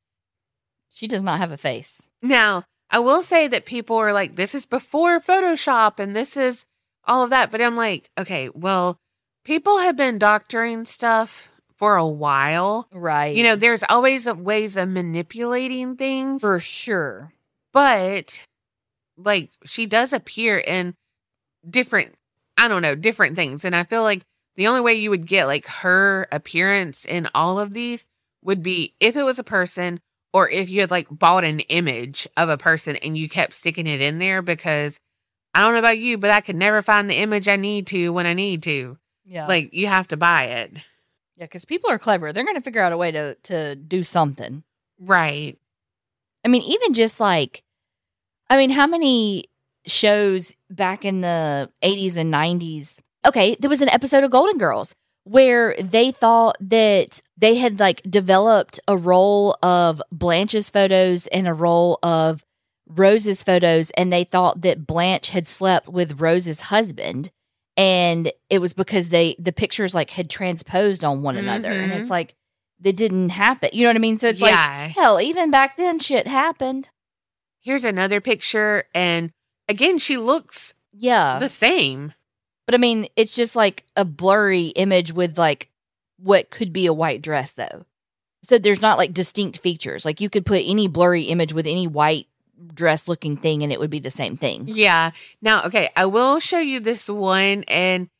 She does not have a face. Now, I will say that people are like, this is before Photoshop and this is all of that. But I'm like, okay, well, people have been doctoring stuff for a while. Right. You know, there's always ways of manipulating things. For sure. But, like, she does appear in different things. And I feel like the only way you would get, like, her appearance in all of these would be if it was a person or if you had, like, bought an image of a person and you kept sticking it in there because I don't know about you, but I could never find the image I need to when I need to. Yeah. Like, you have to buy it. Yeah, because people are clever. They're going to figure out a way to do something. Right. I mean, even just like, I mean, how many shows back in the 80s and 90s? Okay, there was an episode of Golden Girls where they thought that they had like developed a roll of Blanche's photos and a roll of Rose's photos, and they thought that Blanche had slept with Rose's husband, and it was because the pictures like had transposed on one another, and it's like that didn't happen. You know what I mean? So it's like, hell, even back then shit happened. Here's another picture, and again, she looks the same. But I mean, it's just like a blurry image with like what could be a white dress, though. So there's not like distinct features. Like you could put any blurry image with any white dress looking thing and it would be the same thing. Yeah. Now, okay, I will show you this one, and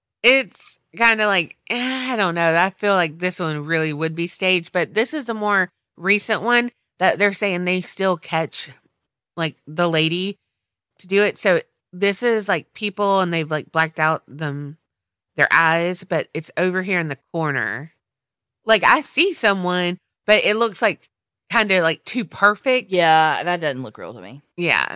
it's kind of like, I don't know. I feel like this one really would be staged, but this is the more recent one that they're saying they still catch like the lady to do it. So this is like people and they've like blacked out their eyes, but it's over here in the corner. Like I see someone, but it looks like kind of like too perfect. Yeah, that doesn't look real to me. Yeah.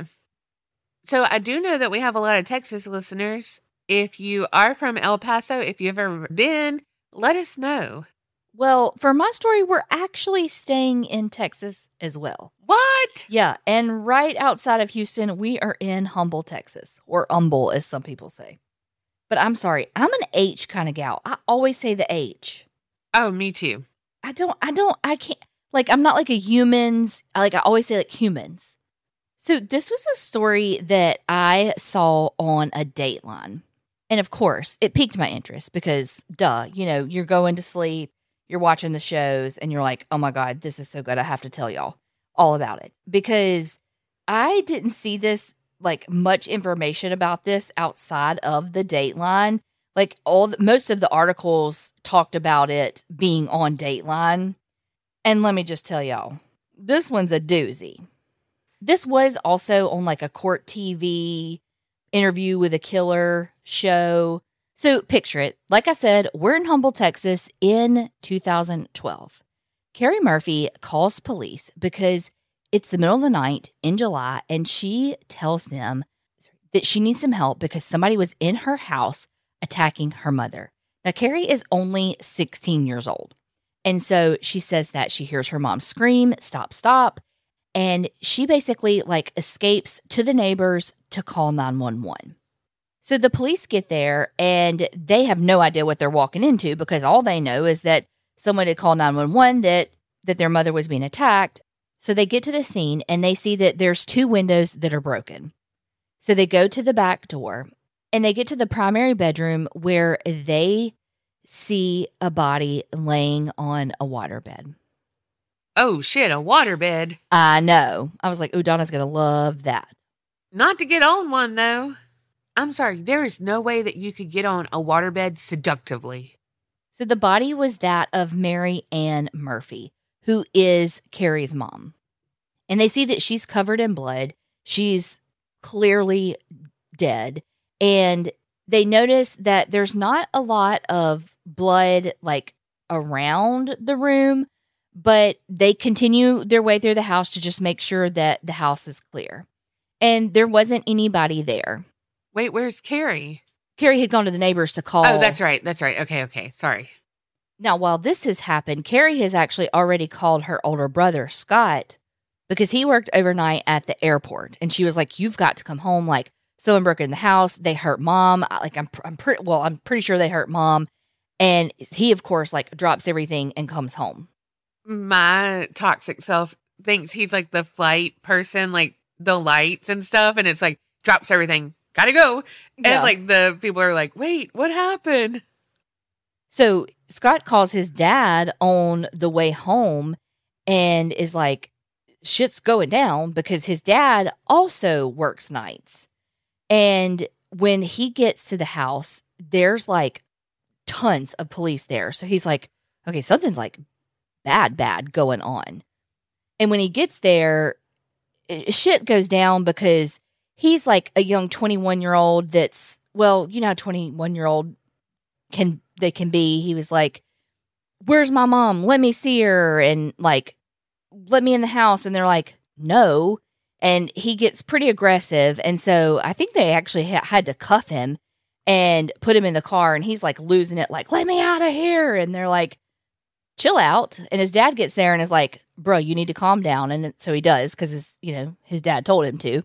So I do know that we have a lot of Texas listeners. If you are from El Paso, if you've ever been, let us know. Well, for my story, we're actually staying in Texas as well. What? Yeah, and right outside of Houston, we are in Humble, Texas, or Humble, as some people say. But I'm sorry, I'm an H kind of gal. I always say the H. Oh, me too. I can't, like, I'm not like a humans, like, I always say, like, humans. So this was a story that I saw on a Dateline. And of course, it piqued my interest because, duh, you know, you're going to sleep, you're watching the shows, and you're like, oh my God, this is so good. I have to tell y'all all about it. Because I didn't see this, like, much information about this outside of the Dateline. Like most of the articles talked about it being on Dateline. And let me just tell y'all, this one's a doozy. This was also on like a Court TV Interview with a Killer show. So picture it. Like I said, we're in Humble, Texas in 2012. Carrie Murphy calls police because it's the middle of the night in July, and she tells them that she needs some help because somebody was in her house attacking her mother. Now, Carrie is only 16 years old. And so she says that she hears her mom scream, stop, stop. And she basically like escapes to the neighbors to call 911. So the police get there and they have no idea what they're walking into because all they know is that someone had called 911 that their mother was being attacked. So they get to the scene and they see that there's 2 windows that are broken. So they go to the back door and they get to the primary bedroom where they see a body laying on a waterbed. Oh, shit, a waterbed. I know. I was like, ooh, Donna's going to love that. Not to get on one, though. I'm sorry, there is no way that you could get on a waterbed seductively. So the body was that of Mary Ann Murphy, who is Carrie's mom. And they see that she's covered in blood. She's clearly dead. And they notice that there's not a lot of blood like around the room, but they continue their way through the house to just make sure that the house is clear. And there wasn't anybody there. Wait, where's Carrie? Carrie had gone to the neighbors to call. Oh, that's right. Okay. Sorry. Now, while this has happened, Carrie has actually already called her older brother, Scott, because he worked overnight at the airport. And she was like, you've got to come home. Like, someone broke in the house. They hurt mom. Like, I'm pretty sure they hurt mom. And he, of course, like drops everything and comes home. My toxic self thinks he's like the flight person, like the lights and stuff. And it's like, drops everything. Gotta go. And like the people are like, wait, what happened? So Scott calls his dad on the way home and is like, shit's going down because his dad also works nights. And when he gets to the house, there's like tons of police there. So he's like, okay, something's like bad going on. And when he gets there, shit goes down because he's like a young 21-year-old that's, well, you know how 21-year-old can be. He was like, where's my mom? Let me see her. And like, let me in the house. And they're like, no. And he gets pretty aggressive. And so I think they actually had to cuff him and put him in the car. And he's like losing it, like, let me out of here. And they're like, chill out. And his dad gets there and is like, bro, you need to calm down. And so he does because his dad told him to.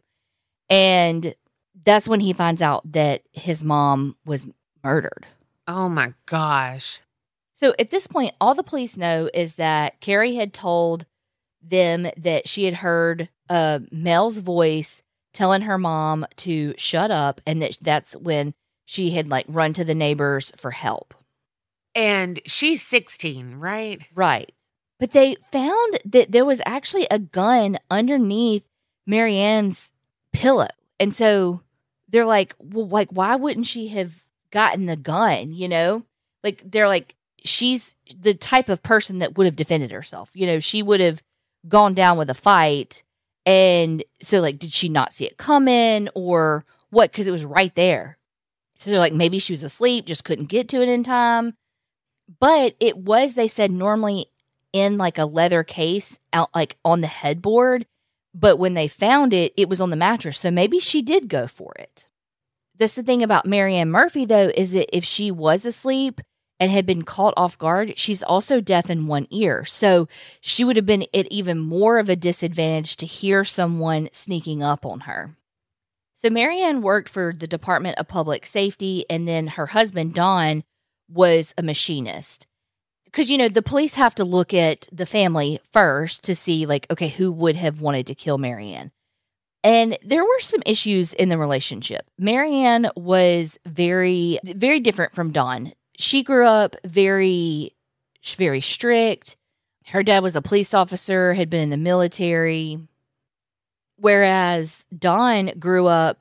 And that's when he finds out that his mom was murdered. Oh my gosh. So at this point, all the police know is that Carrie had told them that she had heard a male's voice telling her mom to shut up, and that's when she had like run to the neighbors for help. And she's 16, right? Right. But they found that there was actually a gun underneath Marianne's pillow. And so they're like, well, like, why wouldn't she have gotten the gun? You know, like, they're like, she's the type of person that would have defended herself. You know, she would have gone down with a fight. And so, like, did she not see it coming or what? Because it was right there. So they're like, maybe she was asleep, just couldn't get to it in time. But it was, they said, normally in like a leather case out like on the headboard. But when they found it, it was on the mattress. So maybe she did go for it. That's the thing about Mary Ann Murphy, though, is that if she was asleep and had been caught off guard, she's also deaf in one ear. So she would have been at even more of a disadvantage to hear someone sneaking up on her. So Mary Ann worked for the Department of Public Safety, and then her husband, Don, was a machinist. Because, you know, the police have to look at the family first to see, like, okay, who would have wanted to kill Mary Ann? And there were some issues in the relationship. Mary Ann was very, very different from Don. She grew up very, very strict. Her dad was a police officer, had been in the military. Whereas Don grew up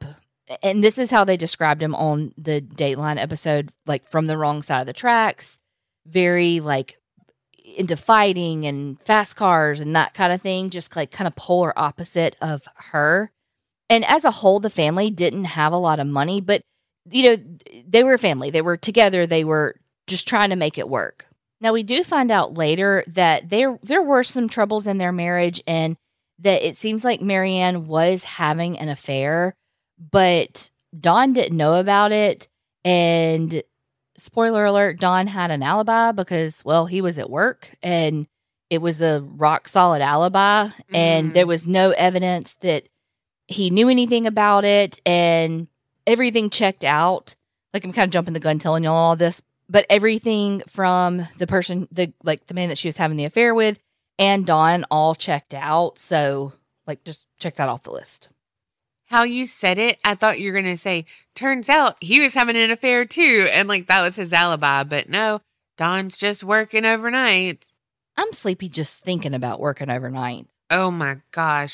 And this is how they described him on the Dateline episode, like from the wrong side of the tracks, very like into fighting and fast cars and that kind of thing, just like kind of polar opposite of her. And as a whole, the family didn't have a lot of money, but they were a family. They were together. They were just trying to make it work. Now, we do find out later that there were some troubles in their marriage and that it seems like Marianne was having an affair, but Don didn't know about it. And spoiler alert, Don had an alibi because, well, he was at work and it was a rock solid alibi. And there was no evidence that he knew anything about it and everything checked out. Like, I'm kind of jumping the gun telling y'all all this, but everything from the person, the man that she was having the affair with and Don all checked out. So, like, just check that off the list. How you said it, I thought you were going to say, turns out he was having an affair too. And like, that was his alibi. But no, Don's just working overnight. I'm sleepy just thinking about working overnight. Oh my gosh.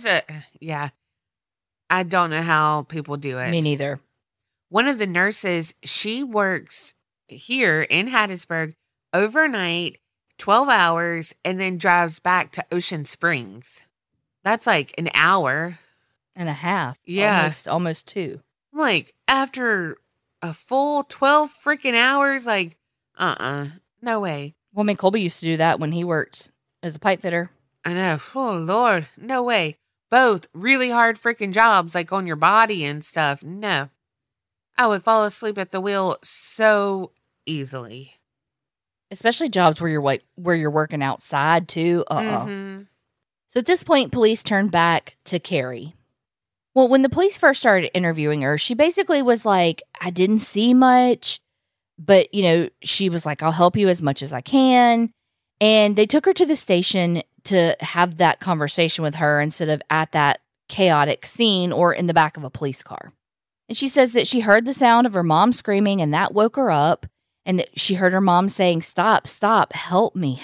I don't know how people do it. Me neither. One of the nurses, she works here in Hattiesburg overnight, 12 hours, and then drives back to Ocean Springs. That's like an hour and a half. Yeah. Almost 2. I'm like, after a full 12 freaking hours, like, no way. Well, I mean, Colby used to do that when he worked as a pipe fitter. I know. Oh, Lord. No way. Both really hard freaking jobs, like on your body and stuff. No. I would fall asleep at the wheel so easily. Especially jobs where you're working outside too. Mm-hmm. So at this point, police turned back to Carrie. Well, when the police first started interviewing her, she basically was like, I didn't see much, but, she was like, I'll help you as much as I can. And they took her to the station to have that conversation with her instead of at that chaotic scene or in the back of a police car. And she says that she heard the sound of her mom screaming and that woke her up. And that she heard her mom saying, stop, help me,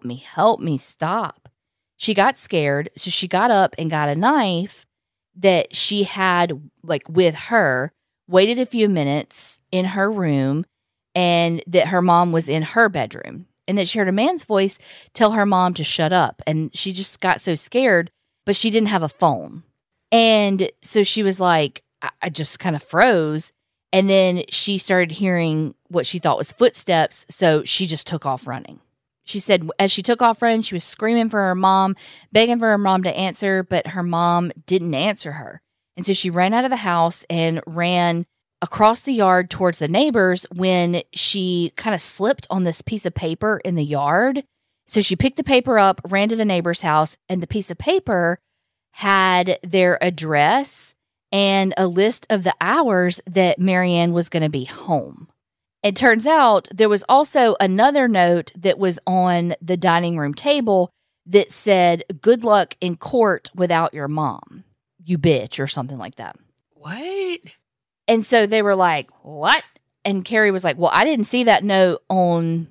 stop. She got scared, so she got up and got a knife that she had with her, waited a few minutes in her room, and that her mom was in her bedroom. And that she heard a man's voice tell her mom to shut up. And she just got so scared, but she didn't have a phone. And so she was like, I just kind of froze. And then she started hearing what she thought was footsteps, so she just took off running. She said as she took off running, she was screaming for her mom, begging for her mom to answer, but her mom didn't answer her. And so she ran out of the house and ran across the yard towards the neighbors when she kind of slipped on this piece of paper in the yard. So she picked the paper up, ran to the neighbor's house, and the piece of paper had their address and a list of the hours that Marianne was going to be home. It turns out there was also another note that was on the dining room table that said, good luck in court without your mom, you bitch, or something like that. What? And so they were like, what? And Carrie was like, well, I didn't see that note on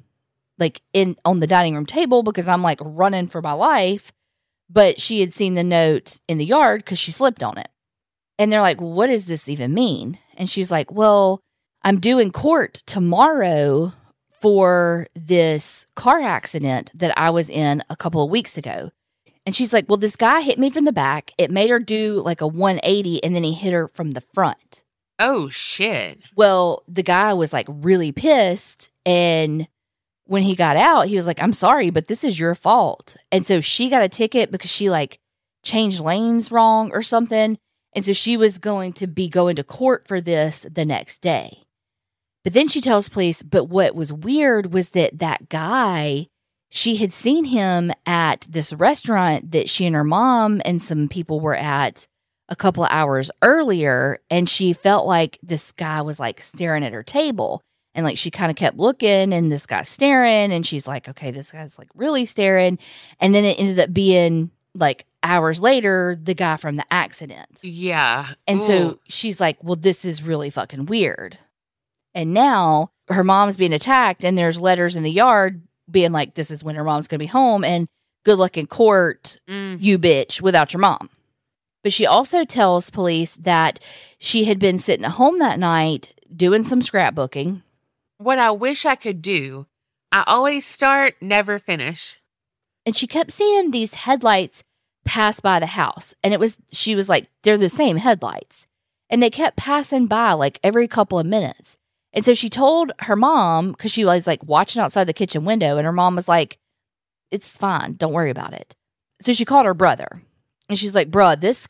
the dining room table because I'm running for my life. But she had seen the note in the yard because she slipped on it. And they're like, what does this even mean? And she's like, well, I'm due in court tomorrow for this car accident that I was in a couple of weeks ago. And she's like, well, this guy hit me from the back. It made her do a 180 and then he hit her from the front. Oh, shit. Well, the guy was really pissed. And when he got out, he was like, I'm sorry, but this is your fault. And so she got a ticket because she changed lanes wrong or something. And so she was going to be going to court for this the next day. But then she tells police, but what was weird was that guy, she had seen him at this restaurant that she and her mom and some people were at a couple of hours earlier. And she felt like this guy was staring at her table. And she kind of kept looking and this guy's staring. And she's like, okay, this guy's really staring. And then it ended up being hours later, the guy from the accident. Yeah. And so she's like, well, this is really fucking weird. And now her mom's being attacked and there's letters in the yard being like, this is when her mom's going to be home and good luck in court, you bitch, without your mom. But she also tells police that she had been sitting at home that night doing some scrapbooking. What I wish I could do, I always start, never finish. And she kept seeing these headlights pass by the house. And she was like, they're the same headlights. And they kept passing by like every couple of minutes. And so she told her mom, because she was like watching outside the kitchen window, and her mom was like, it's fine, don't worry about it. So she called her brother. And she's like, bruh, this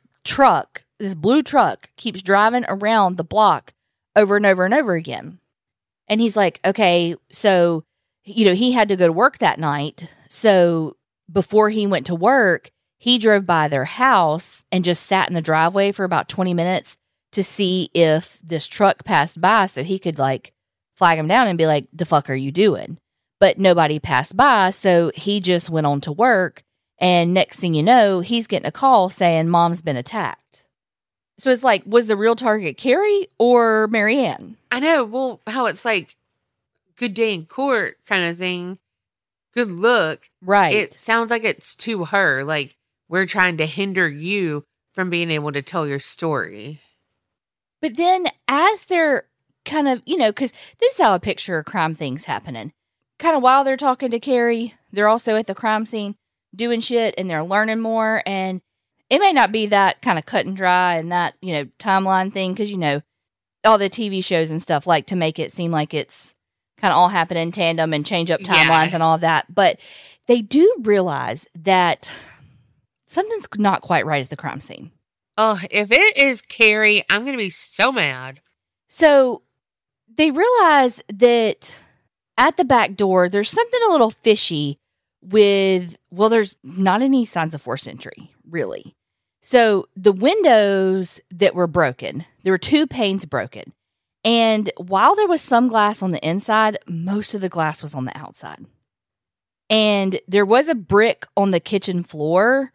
blue truck keeps driving around the block over and over and over again. And he's like, okay, so, he had to go to work that night. So before he went to work, he drove by their house and just sat in the driveway for about 20 minutes to see if this truck passed by so he could like flag him down and be like, the fuck are you doing? But nobody passed by. So he just went on to work. And next thing you know, he's getting a call saying mom's been attacked. So it's like, was the real target Carrie or Marianne? I know. Well, how it's like good day in court kind of thing. Good look. Right. It sounds like it's to her. Like, we're trying to hinder you from being able to tell your story. But then as they're kind of, because this is how I picture crime things happening. Kind of while they're talking to Carrie, they're also at the crime scene doing shit and they're learning more. And it may not be that kind of cut and dry and that, timeline thing. Because, all the TV shows and stuff like to make it seem like it's kind of all happen in tandem and change up timelines and all of that. But they do realize that something's not quite right at the crime scene. Oh, if it is Carrie, I'm going to be so mad. So they realize that at the back door, there's something a little fishy there's not any signs of forced entry, really. So the windows that were broken, there were 2 panes broken. And while there was some glass on the inside, most of the glass was on the outside. And there was a brick on the kitchen floor,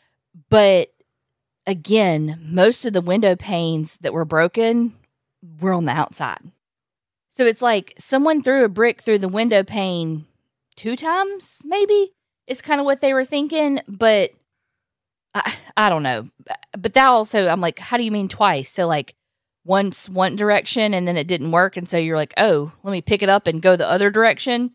but again, most of the window panes that were broken were on the outside. So it's like someone threw a brick through the window pane 2 times, maybe? It's kind of what they were thinking, but I don't know. But that also, I'm like, how do you mean twice? So like once one direction and then it didn't work, and so you're like, oh, let me pick it up and go the other direction,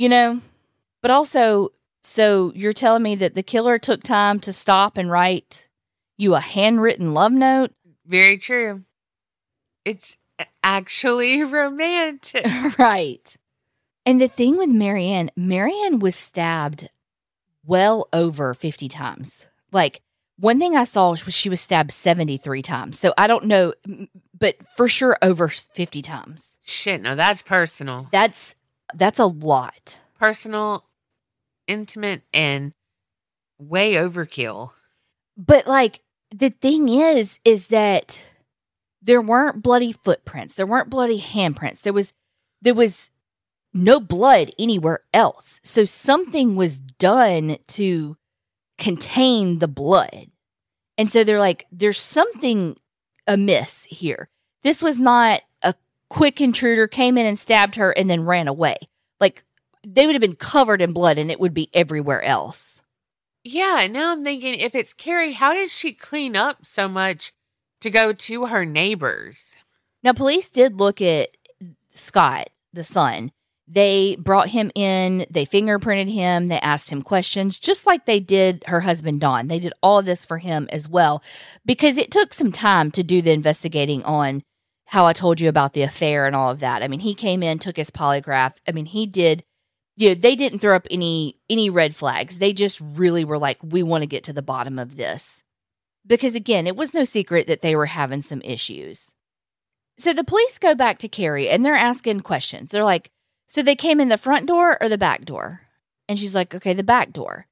But also, so you're telling me that the killer took time to stop and write you a handwritten love note? Very true. It's actually romantic. Right. And the thing with Marianne was stabbed well over 50 times. Like, one thing I saw was she was stabbed 73 times. So I don't know, but for sure over 50 times. Shit, no, that's personal. That's a lot. Personal, intimate, and way overkill. But like, the thing is that there weren't bloody footprints. There weren't bloody handprints. There was no blood anywhere else. So something was done to contain the blood. And so they're like, there's something amiss here. This was not a quick intruder, came in and stabbed her and then ran away. Like, they would have been covered in blood and it would be everywhere else. Yeah, now I'm thinking, if it's Carrie, how did she clean up so much to go to her neighbors? Now, police did look at Scott, the son. They brought him in, they fingerprinted him, they asked him questions, just like they did her husband, Don. They did all of this for him as well, because it took some time to do the investigating on how I told you about the affair and all of that. I mean, he came in, took his polygraph. I mean, he did, they didn't throw up any red flags. They just really were like, we want to get to the bottom of this. Because again, it was no secret that they were having some issues. So the police go back to Carrie and they're asking questions. They're like, so they came in the front door or the back door? And she's like, okay, the back door.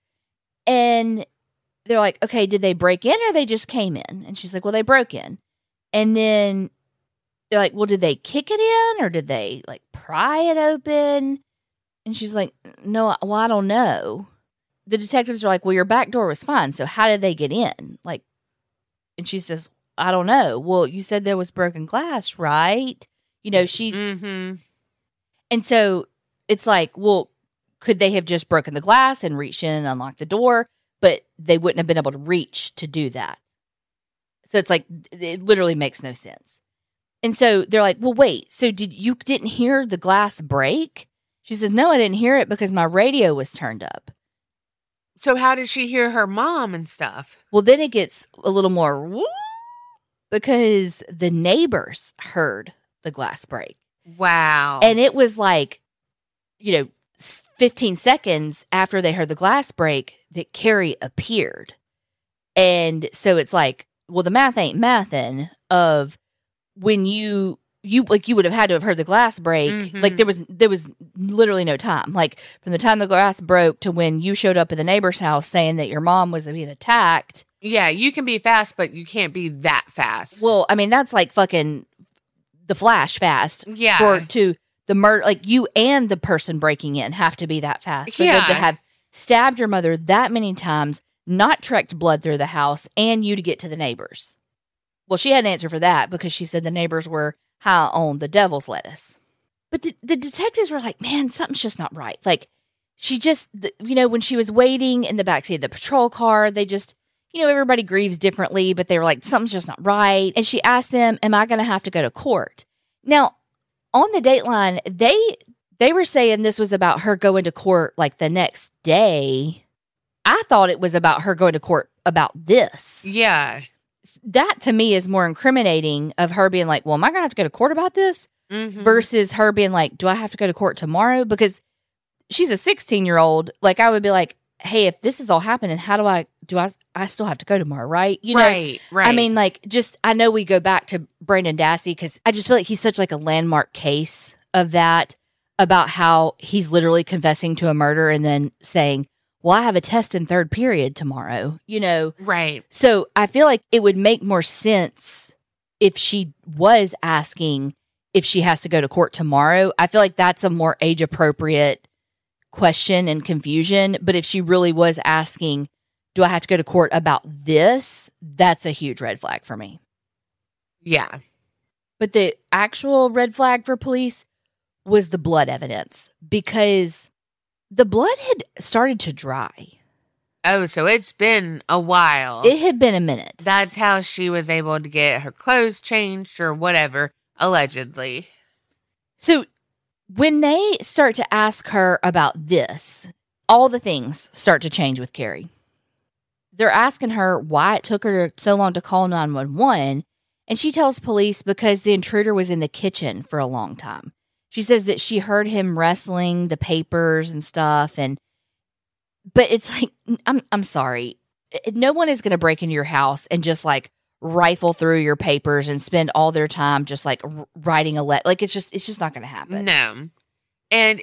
And they're like, okay, did they break in or they just came in? And she's like, well, they broke in. And then they're like, well, did they kick it in or did they like pry it open? And she's like, no, well, I don't know. The detectives are like, well, your back door was fine. So how did they get in? Like, and she says, I don't know. Well, you said there was broken glass, right? She... Mm-hmm. And so it's like, well, could they have just broken the glass and reached in and unlocked the door? But they wouldn't have been able to reach to do that. So it's like, it literally makes no sense. And so they're like, well, wait, so you didn't hear the glass break? She says, no, I didn't hear it because my radio was turned up. So how did she hear her mom and stuff? Well, then it gets a little more because the neighbors heard the glass break. Wow. And it was like, 15 seconds after they heard the glass break that Carrie appeared. And so it's like, well, the math ain't mathin' of when you would have had to have heard the glass break. Mm-hmm. Like there was literally no time. Like from the time the glass broke to when you showed up at the neighbor's house saying that your mom was being attacked. Yeah, you can be fast, but you can't be that fast. Well, I mean, that's like fucking the Flash fast. Yeah. To the murder, like you and the person breaking in have to be that fast. For them to have stabbed your mother that many times, not trekked blood through the house, and you to get to the neighbors. Well, she had an answer for that because she said the neighbors were high on the devil's lettuce. But the detectives were like, man, something's just not right. Like, she just, when she was waiting in the backseat of the patrol car, they just, everybody grieves differently, but they were like, something's just not right. And she asked them, am I going to have to go to court? Now, on the Dateline, they were saying this was about her going to court like the next day. I thought it was about her going to court about this. Yeah. That to me is more incriminating of her being like, well, am I going to have to go to court about this? Mm-hmm. Versus her being like, do I have to go to court tomorrow? Because she's a 16-year-old. Like, I would be like, hey, if this is all happening, how do I still have to go tomorrow, right? Right. I mean, like, I know we go back to Brandon Dassey because I just feel like he's such like a landmark case of that, about how he's literally confessing to a murder and then saying, well, I have a test in third period tomorrow, Right. So I feel like it would make more sense if she was asking if she has to go to court tomorrow. I feel like that's a more age appropriate question and confusion. But if she really was asking, do I have to go to court about this? That's a huge red flag for me. Yeah. But the actual red flag for police was the blood evidence, because the blood had started to dry. Oh, so it's been a while. It had been a minute. That's how she was able to get her clothes changed or whatever, allegedly. So when they start to ask her about this, all the things start to change with Carrie. They're asking her why it took her so long to call 911, and she tells police because the intruder was in the kitchen for a long time. She says that she heard him wrestling the papers and stuff, but it's like, I'm sorry. No one is going to break into your house and just like rifle through your papers and spend all their time just like writing a letter. Like it's just not going to happen. No. And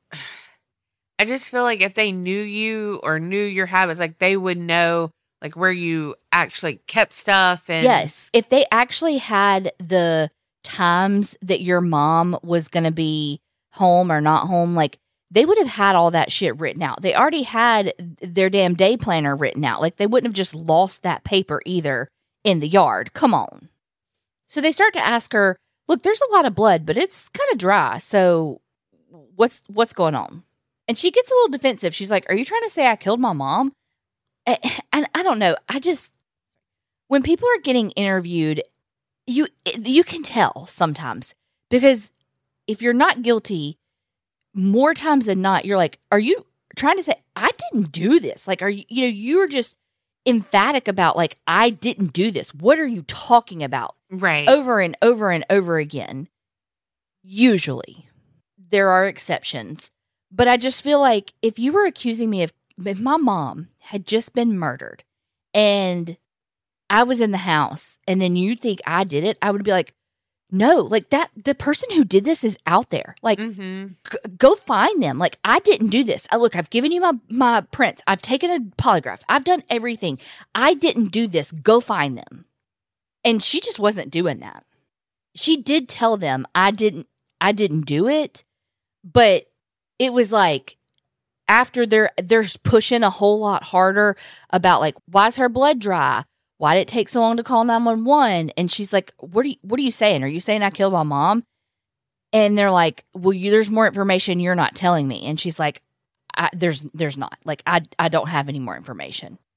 I just feel like if they knew you or knew your habits, like they would know like where you actually kept stuff. And yes. If they actually had the times that your mom was going to be home or not home, like they would have had all that shit written out. They already had their damn day planner written out. Like they wouldn't have just lost that paper either in the yard. Come on. So they start to ask her, look, there's a lot of blood, but it's kind of dry. So what's going on? And she gets a little defensive. She's like, are you trying to say I killed my mom? And I don't know. When people are getting interviewed, you can tell sometimes, because if you're not guilty, more times than not, you're like, are you trying to say I didn't do this? Like, are you, you're just emphatic about like, I didn't do this. What are you talking about? Right. Over and over and over again. Usually there are exceptions, but I just feel like if you were accusing me of, if my mom had just been murdered and I was in the house and then you think I did it, I would be like, no, like that, the person who did this is out there. Like, go find them. Like, I didn't do this. Look, I've given you my prints. I've taken a polygraph. I've done everything. I didn't do this. Go find them. And she just wasn't doing that. She did tell them I didn't do it, but it was like after they're pushing a whole lot harder about like, why is her blood dry? Why did it take so long to call 911? And she's like, what are you saying? Are you saying I killed my mom? And they're like, well, there's more information you're not telling me. And she's like, there's not. Like, I don't have any more information.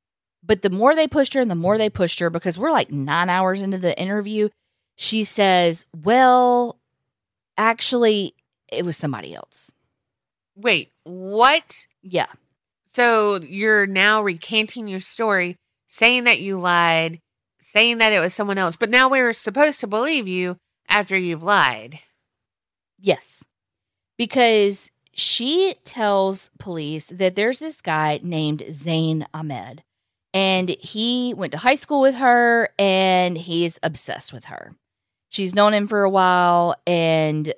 But the more they pushed her and the more they pushed her, because we're like 9 hours into the interview, she says, well, actually, it was somebody else. Wait, what? Yeah. So you're now recanting your story, saying that you lied, saying that it was someone else, but now we're supposed to believe you after you've lied. Yes. Because she tells police that there's this guy named Zayn Ahmed, and he went to high school with her, and he's obsessed with her. She's known him for a while, and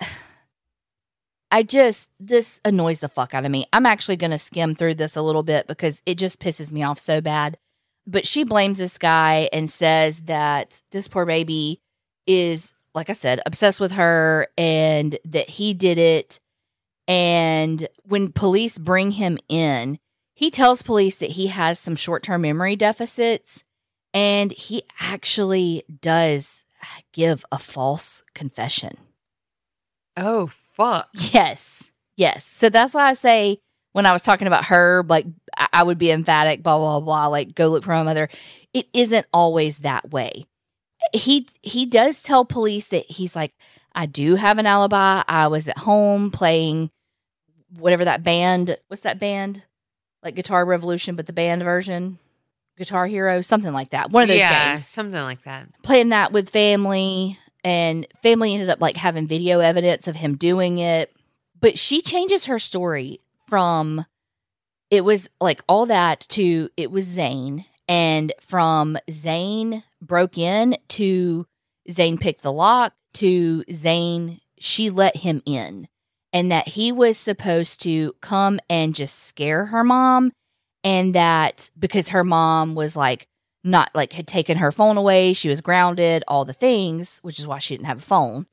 this annoys the fuck out of me. I'm actually going to skim through this a little bit because it just pisses me off so bad. But she blames this guy and says that this poor baby is, like I said, obsessed with her and that he did it. And when police bring him in, he tells police that he has some short-term memory deficits, and he actually does give a false confession. Oh, fuck. Yes. So that's why I say when I was talking about her, like, I would be emphatic, blah, blah, blah, like, go look for my mother. It isn't always that way. He does tell police that he's like, I do have an alibi. I was at home playing whatever that band, what's that band? Like Guitar Revolution, but the band version? Guitar Hero, something like that. One of those games. Something like that. Playing that with family, and family ended up like having video evidence of him doing it. But she changes her story from it was like all that to it was Zayn, and from Zayn broke in to Zayn picked the lock to Zayn, she let him in, and that he was supposed to come and just scare her mom, and that because her mom was like not like had taken her phone away, she was grounded, all the things, which is why she didn't have a phone.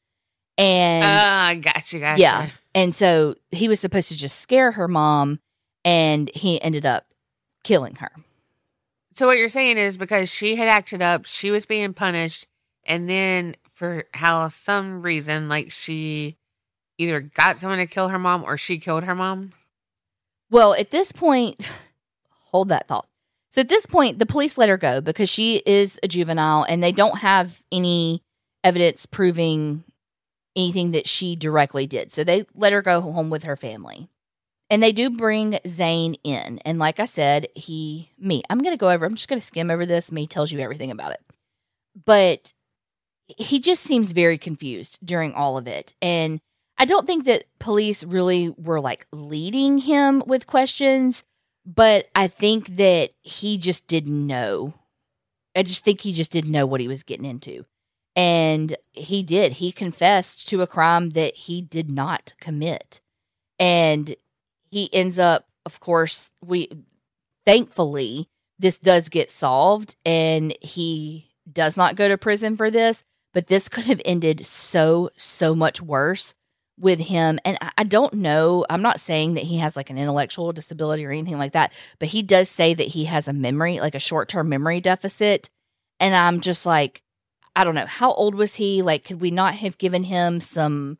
And gotcha. Yeah. And so he was supposed to just scare her mom, and he ended up killing her. So what you're saying is because she had acted up, she was being punished, and then for some reason, like she either got someone to kill her mom or she killed her mom? Well, at this point, hold that thought. So at this point, the police let her go because she is a juvenile and they don't have any evidence proving anything that she directly did. So they let her go home with her family. And they do bring Zayn in. And like I said, I'm just going to skim over this. Me tells you everything about it. But he just seems very confused during all of it. And I don't think that police really were like leading him with questions, but I think that he just didn't know. I just think he just didn't know what he was getting into. And he did. He confessed to a crime that he did not commit. And he ends up, of course, thankfully, this does get solved and he does not go to prison for this, but this could have ended so much worse with him. And I don't know, I'm not saying that he has like an intellectual disability or anything like that, but he does say that he has a memory, like a short-term memory deficit. And I'm just like, I don't know, how old was he? Like, could we not have given him some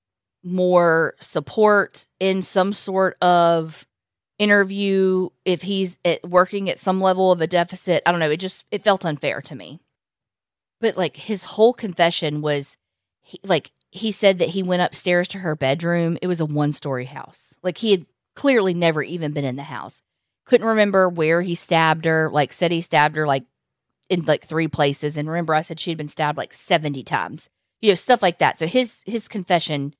more support in some sort of interview if he's working at some level of a deficit? I don't know. It felt unfair to me. But like his whole confession was he said that he went upstairs to her bedroom. It was a 1-story house. Like he had clearly never even been in the house. Couldn't remember where he stabbed her. Like said he stabbed her like in like 3 places. And remember I said she'd been stabbed like 70 times. You know, stuff like that. So his confession,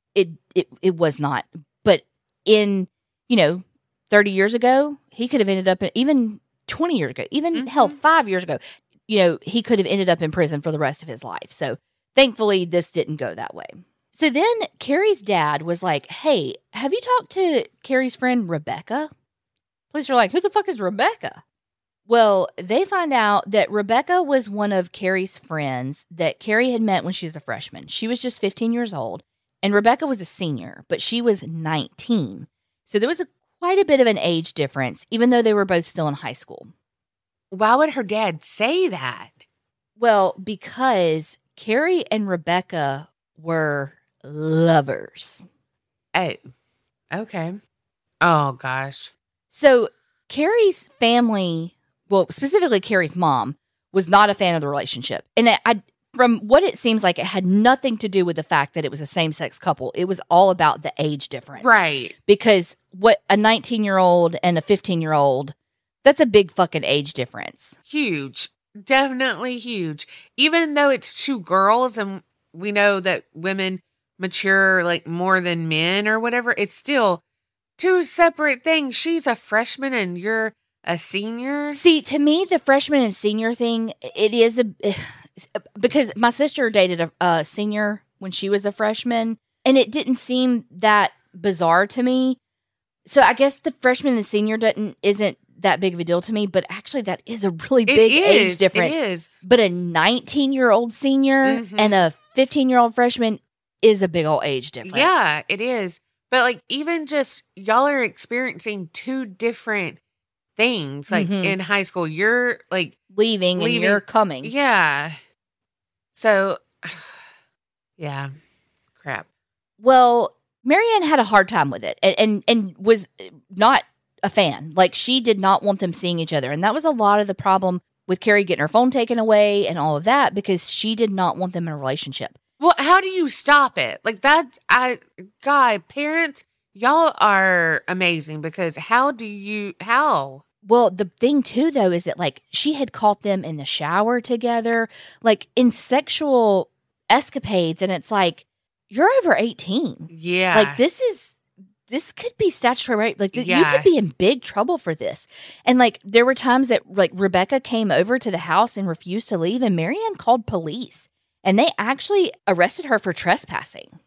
it was not. But in, 30 years ago, he could have ended up even 20 years ago, even hell, 5 years ago, he could have ended up in prison for the rest of his life. So thankfully, this didn't go that way. So then Carrie's dad was like, hey, have you talked to Carrie's friend Rebecca? Police are like, who the fuck is Rebecca? Well, they find out that Rebecca was one of Carrie's friends that Carrie had met when she was a freshman. She was just 15 years old, and Rebecca was a senior, but she was 19. So there was quite a bit of an age difference, even though they were both still in high school. Why would her dad say that? Well, because Carrie and Rebecca were lovers. Oh, okay. Oh, gosh. So Carrie's family well, specifically Carrie's mom, was not a fan of the relationship. And from what it seems like, it had nothing to do with the fact that it was a same-sex couple. It was all about the age difference. Right. Because what a 19-year-old and a 15-year-old, that's a big fucking age difference. Huge. Definitely huge. Even though it's two girls and we know that women mature like more than men or whatever, it's still two separate things. She's a freshman and you're a senior. See, to me, the freshman and senior thing, it is because my sister dated a senior when she was a freshman, and it didn't seem that bizarre to me. So I guess the freshman and senior isn't that big of a deal to me, but actually that is a really big age difference. It is. But a 19-year-old senior and a 15-year-old freshman is a big old age difference. Yeah, it is. But like even just y'all are experiencing two different things. Like in high school, you're like leaving and you're coming. Yeah. So, yeah, crap. Well, Marianne had a hard time with it and was not a fan. Like, she did not want them seeing each other. And that was a lot of the problem with Carrie getting her phone taken away and all of that, because she did not want them in a relationship. Well, how do you stop it? Like, parents, y'all are amazing, because how? Well, the thing, too, though, is that, like, she had caught them in the shower together, like, in sexual escapades, and it's like, you're over 18. Yeah. Like, this could be statutory rape. Like, you could be in big trouble for this. And, like, there were times that, like, Rebecca came over to the house and refused to leave, and Marianne called police, and they actually arrested her for trespassing.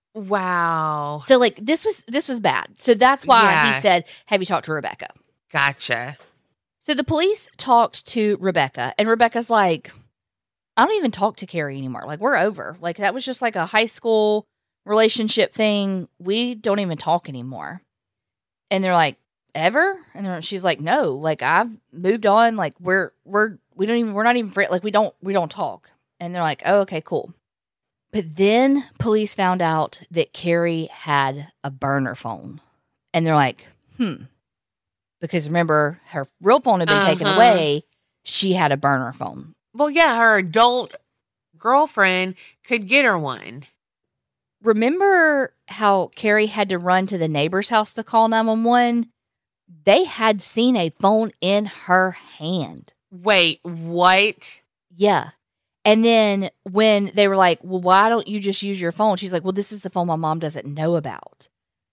Wow. So, like, this was bad. So that's why he said, have you talked to Rebecca? Gotcha. So the police talked to Rebecca, and Rebecca's like, I don't even talk to Carrie anymore. Like, we're over. Like, that was just like a high school relationship thing. We don't even talk anymore. And they're like, ever? And she's like, no, like, I've moved on. Like, we're not even friends. Like, we don't talk. And they're like, oh, okay, cool. But then police found out that Carrie had a burner phone. And they're like, because remember, her real phone had been taken away. She had a burner phone. Well, yeah, her adult girlfriend could get her one. Remember how Carrie had to run to the neighbor's house to call 911? They had seen a phone in her hand. Wait, what? Yeah. And then when they were like, well, why don't you just use your phone? She's like, well, this is the phone my mom doesn't know about.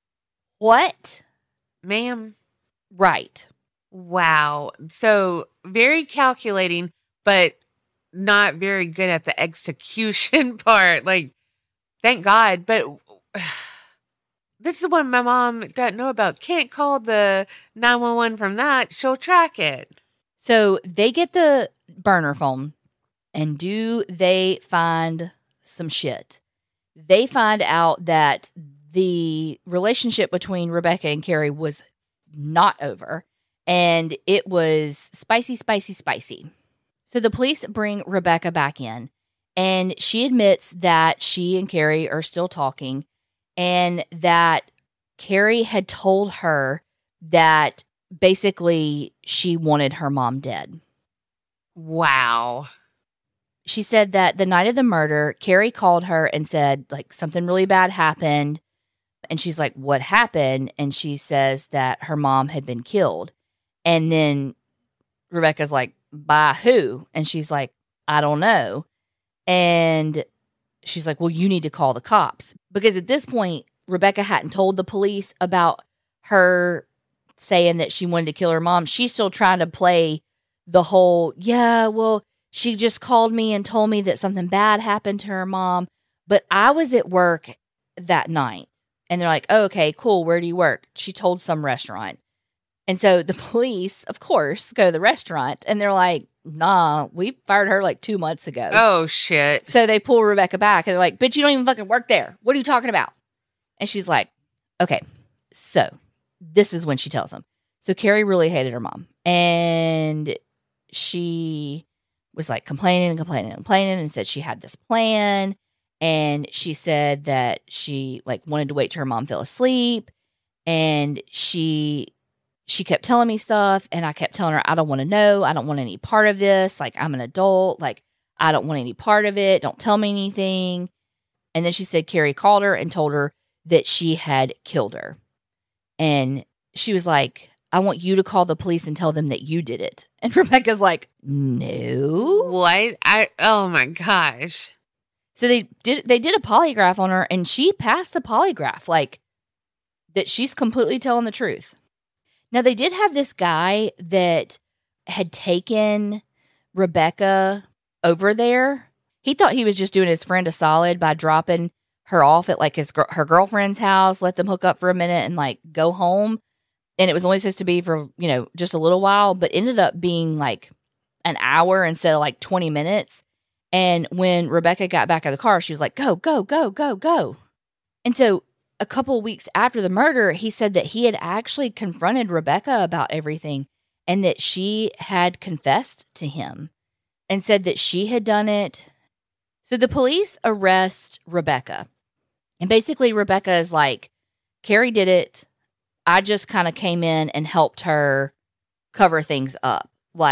What? Ma'am? Right. Wow. So very calculating, but not very good at the execution part. Like, thank God. But this is what my mom doesn't know about. Can't call the 911 from that. She'll track it. So they get the burner phone, and do they find some shit? They find out that the relationship between Rebecca and Carrie was not over, and it was spicy. So the police bring Rebecca back in, and she admits that she and Carrie are still talking, and that Carrie had told her that basically she wanted her mom dead. Wow. She said that the night of the murder, Carrie called her and said, like, something really bad happened. And she's like, what happened? And she says that her mom had been killed. And then Rebecca's like, by who? And she's like, I don't know. And she's like, well, you need to call the cops. Because at this point, Rebecca hadn't told the police about her saying that she wanted to kill her mom. She's still trying to play the whole, yeah, well, she just called me and told me that something bad happened to her mom. But I was at work that night. And they're like, oh, okay, cool. Where do you work? She told some restaurant. And so the police, of course, go to the restaurant. And they're like, nah, we fired her like 2 months ago. Oh, shit. So they pull Rebecca back. And they're like, bitch, you don't even fucking work there. What are you talking about? And she's like, okay, so this is when she tells them. So Carrie really hated her mom. And she was like complaining and said she had this plan. And she said that she like wanted to wait till her mom fell asleep. And she she kept telling me stuff, and I kept telling her, I don't want to know. I don't want any part of this. Like, I'm an adult. Like, I don't want any part of it. Don't tell me anything. And then she said Carrie called her and told her that she had killed her. And she was like, I want you to call the police and tell them that you did it. And Rebecca's like, no. What? Oh my gosh. So they did a polygraph on her, and she passed the polygraph, like that she's completely telling the truth. Now, they did have this guy that had taken Rebecca over there. He thought he was just doing his friend a solid by dropping her off at like her girlfriend's house, let them hook up for a minute and like go home. And it was only supposed to be for, just a little while, but ended up being like an hour instead of like 20 minutes. And when Rebecca got back in the car, she was like, go, go, go, go, go. And so a couple of weeks after the murder, he said that he had actually confronted Rebecca about everything and that she had confessed to him and said that she had done it. So the police arrest Rebecca. And basically Rebecca is like, Carrie did it. I just kind of came in and helped her cover things up.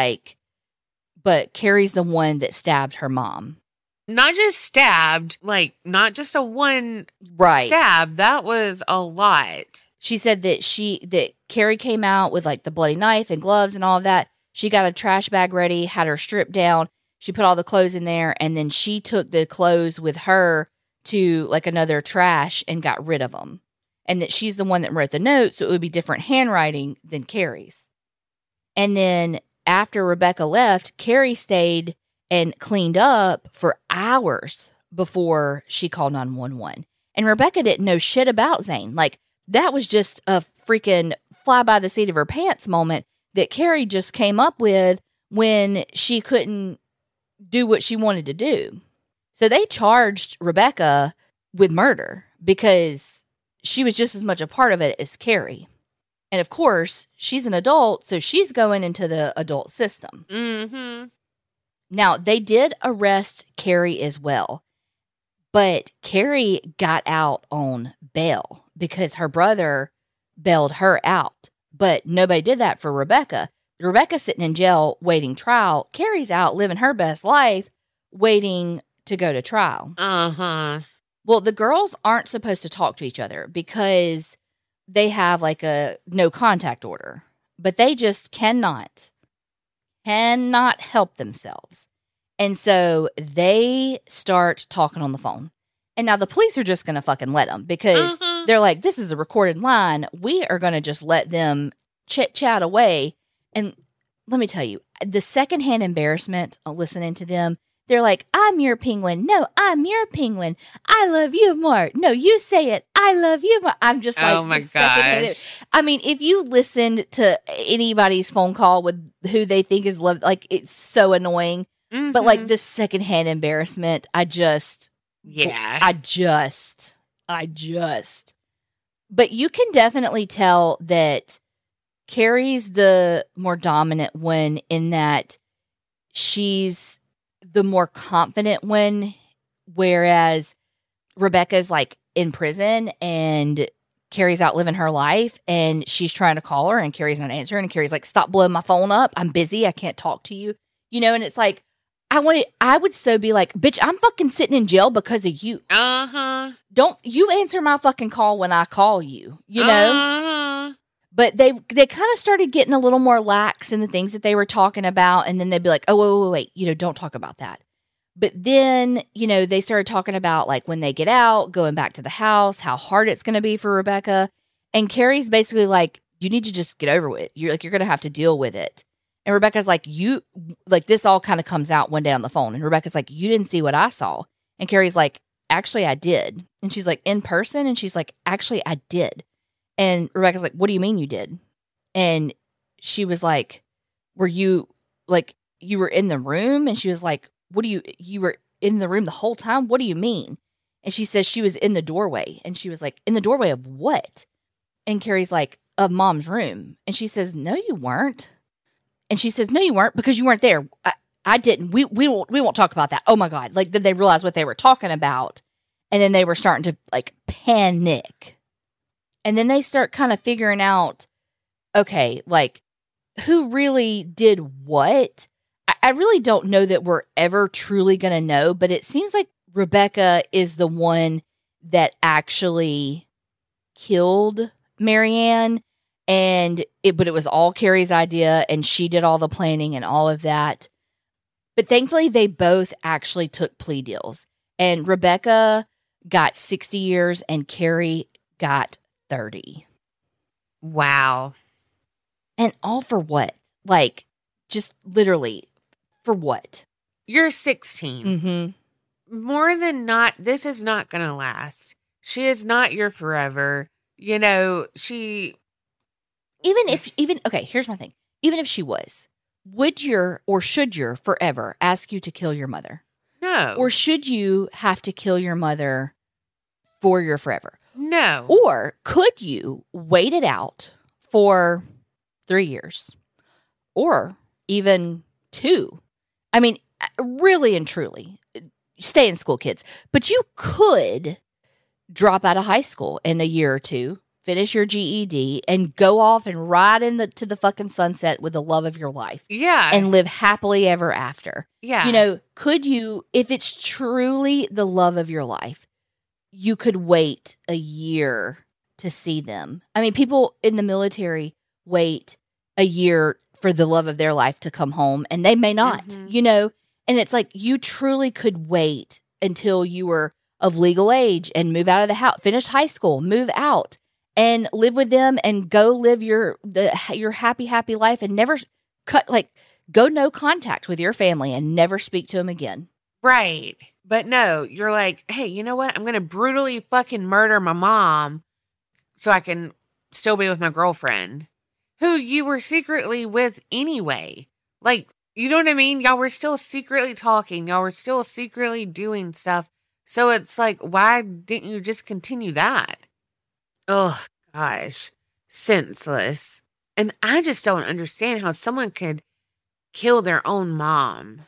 But Carrie's the one that stabbed her mom. Not just stabbed, like not just a one right stab. That was a lot. She said that that Carrie came out with like the bloody knife and gloves and all of that. She got a trash bag ready, had her stripped down. She put all the clothes in there, and then she took the clothes with her to like another trash and got rid of them. And that she's the one that wrote the note, so it would be different handwriting than Carrie's. And then after Rebecca left, Carrie stayed and cleaned up for hours before she called 911. And Rebecca didn't know shit about Zane. Like, that was just a freaking fly by the seat of her pants moment that Carrie just came up with when she couldn't do what she wanted to do. So they charged Rebecca with murder because she was just as much a part of it as Carrie. And of course, she's an adult, so she's going into the adult system. Mm-hmm. Now, they did arrest Carrie as well, but Carrie got out on bail because her brother bailed her out. But nobody did that for Rebecca. Rebecca's sitting in jail waiting trial. Carrie's out living her best life waiting to go to trial. Uh-huh. Well, the girls aren't supposed to talk to each other because they have like a no contact order, but they just cannot help themselves. And so they start talking on the phone. And now the police are just going to fucking let them because they're like, this is a recorded line. We are going to just let them chit chat away. And let me tell you, the secondhand embarrassment of listening to them, they're like, I'm your penguin. No, I'm your penguin. I love you more. No, you say it. I love you more. I'm just like, oh my gosh. I mean, if you listened to anybody's phone call with who they think is loved, like, it's so annoying. Mm-hmm. But like this secondhand embarrassment, I just. But you can definitely tell that Carrie's the more dominant one in that she's the more confident one, whereas Rebecca's like in prison and Carrie's out living her life and she's trying to call her and Carrie's not answering and Carrie's like, stop blowing my phone up. I'm busy. I can't talk to you. And it's like, I would so be like, bitch, I'm fucking sitting in jail because of you. Uh-huh. Don't you answer my fucking call when I call you, Uh-huh. But they kind of started getting a little more lax in the things that they were talking about. And then they'd be like, oh, wait, don't talk about that. But then, they started talking about like when they get out, going back to the house, how hard it's going to be for Rebecca. And Carrie's basically like, you need to just get over it. You're going to have to deal with it. And Rebecca's like, this all kind of comes out one day on the phone. And Rebecca's like, you didn't see what I saw. And Carrie's like, actually, I did. And she's like, in person? And she's like, actually, I did. And Rebecca's like, what do you mean you did? And she was like, were you, like, you were in the room? And she was like, you were in the room the whole time? What do you mean? And she says she was in the doorway. And she was like, in the doorway of what? And Carrie's like, of Mom's room. And she says, no, you weren't. And she says, no, you weren't because you weren't there. I didn't. We won't talk about that. Oh my God. Like, then they realized what they were talking about. And then they were starting to like panic. And then they start kind of figuring out okay, like, who really did what? I really don't know that we're ever truly going to know, but it seems like Rebecca is the one that actually killed Marianne, but it was all Carrie's idea, and she did all the planning and all of that. But thankfully, they both actually took plea deals, and Rebecca got 60 years and Carrie got 30. Wow. And all for what? Like, just literally, for what? You're 16. Mm-hmm. More than not, this is not going to last. She is not your forever. You know, okay, here's my thing. Even if she was, would your or should your forever ask you to kill your mother? No. Or should you have to kill your mother for your forever? No. Or could you wait it out for 3 years? Or even 2? I mean, really and truly, stay in school, kids. But you could drop out of high school in a year or 2, finish your GED, and go off and ride to the fucking sunset with the love of your life. Yeah. And live happily ever after. Yeah. You know, could you, if it's truly the love of your life, you could wait a year to see them. I mean, people in the military wait a year for the love of their life to come home, and they may not, you know? And it's like, you truly could wait until you were of legal age and move out of the house, finish high school, move out, and live with them and go live your happy life and never go no contact with your family and never speak to them again. Right. But no, you're like, hey, you know what? I'm going to brutally fucking murder my mom so I can still be with my girlfriend, who you were secretly with anyway. Like, you know what I mean? Y'all were still secretly talking. Y'all were still secretly doing stuff. So it's like, why didn't you just continue that? Oh, gosh. Senseless. And I just don't understand how someone could kill their own mom.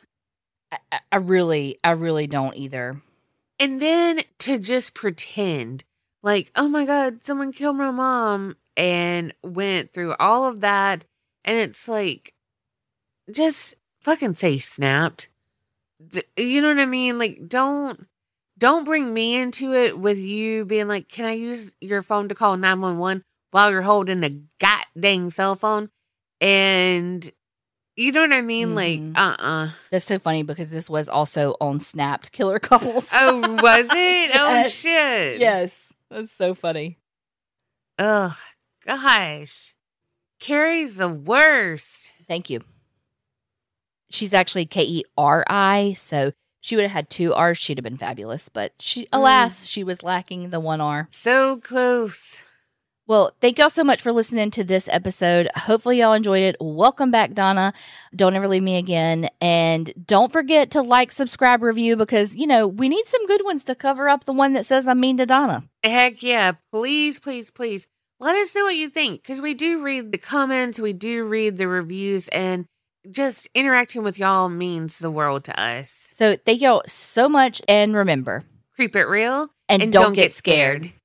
I really don't either. And then to just pretend like, oh my God, someone killed my mom, and went through all of that. And it's like, just fucking say snapped. You know what I mean? Like, don't bring me into it with you being like, can I use your phone to call 911 while you're holding a goddamn cell phone? And you know what I mean? Mm-hmm. Like, That's so funny because this was also on Snapped Killer Couples. Oh, was it? Yes. Oh, shit. Yes. That's so funny. Oh, gosh. Carrie's the worst. Thank you. She's actually Keri, so she would have had 2 R's. She'd have been fabulous, but alas, she was lacking the 1 R. So close. Well, thank y'all so much for listening to this episode. Hopefully y'all enjoyed it. Welcome back, Donna. Don't ever leave me again. And don't forget to like, subscribe, review, because, you know, we need some good ones to cover up the one that says I'm mean to Donna. Heck yeah. Please, please, please. Let us know what you think, because we do read the comments, we do read the reviews, and just interacting with y'all means the world to us. So thank y'all so much, and remember, Keep it real and don't get scared.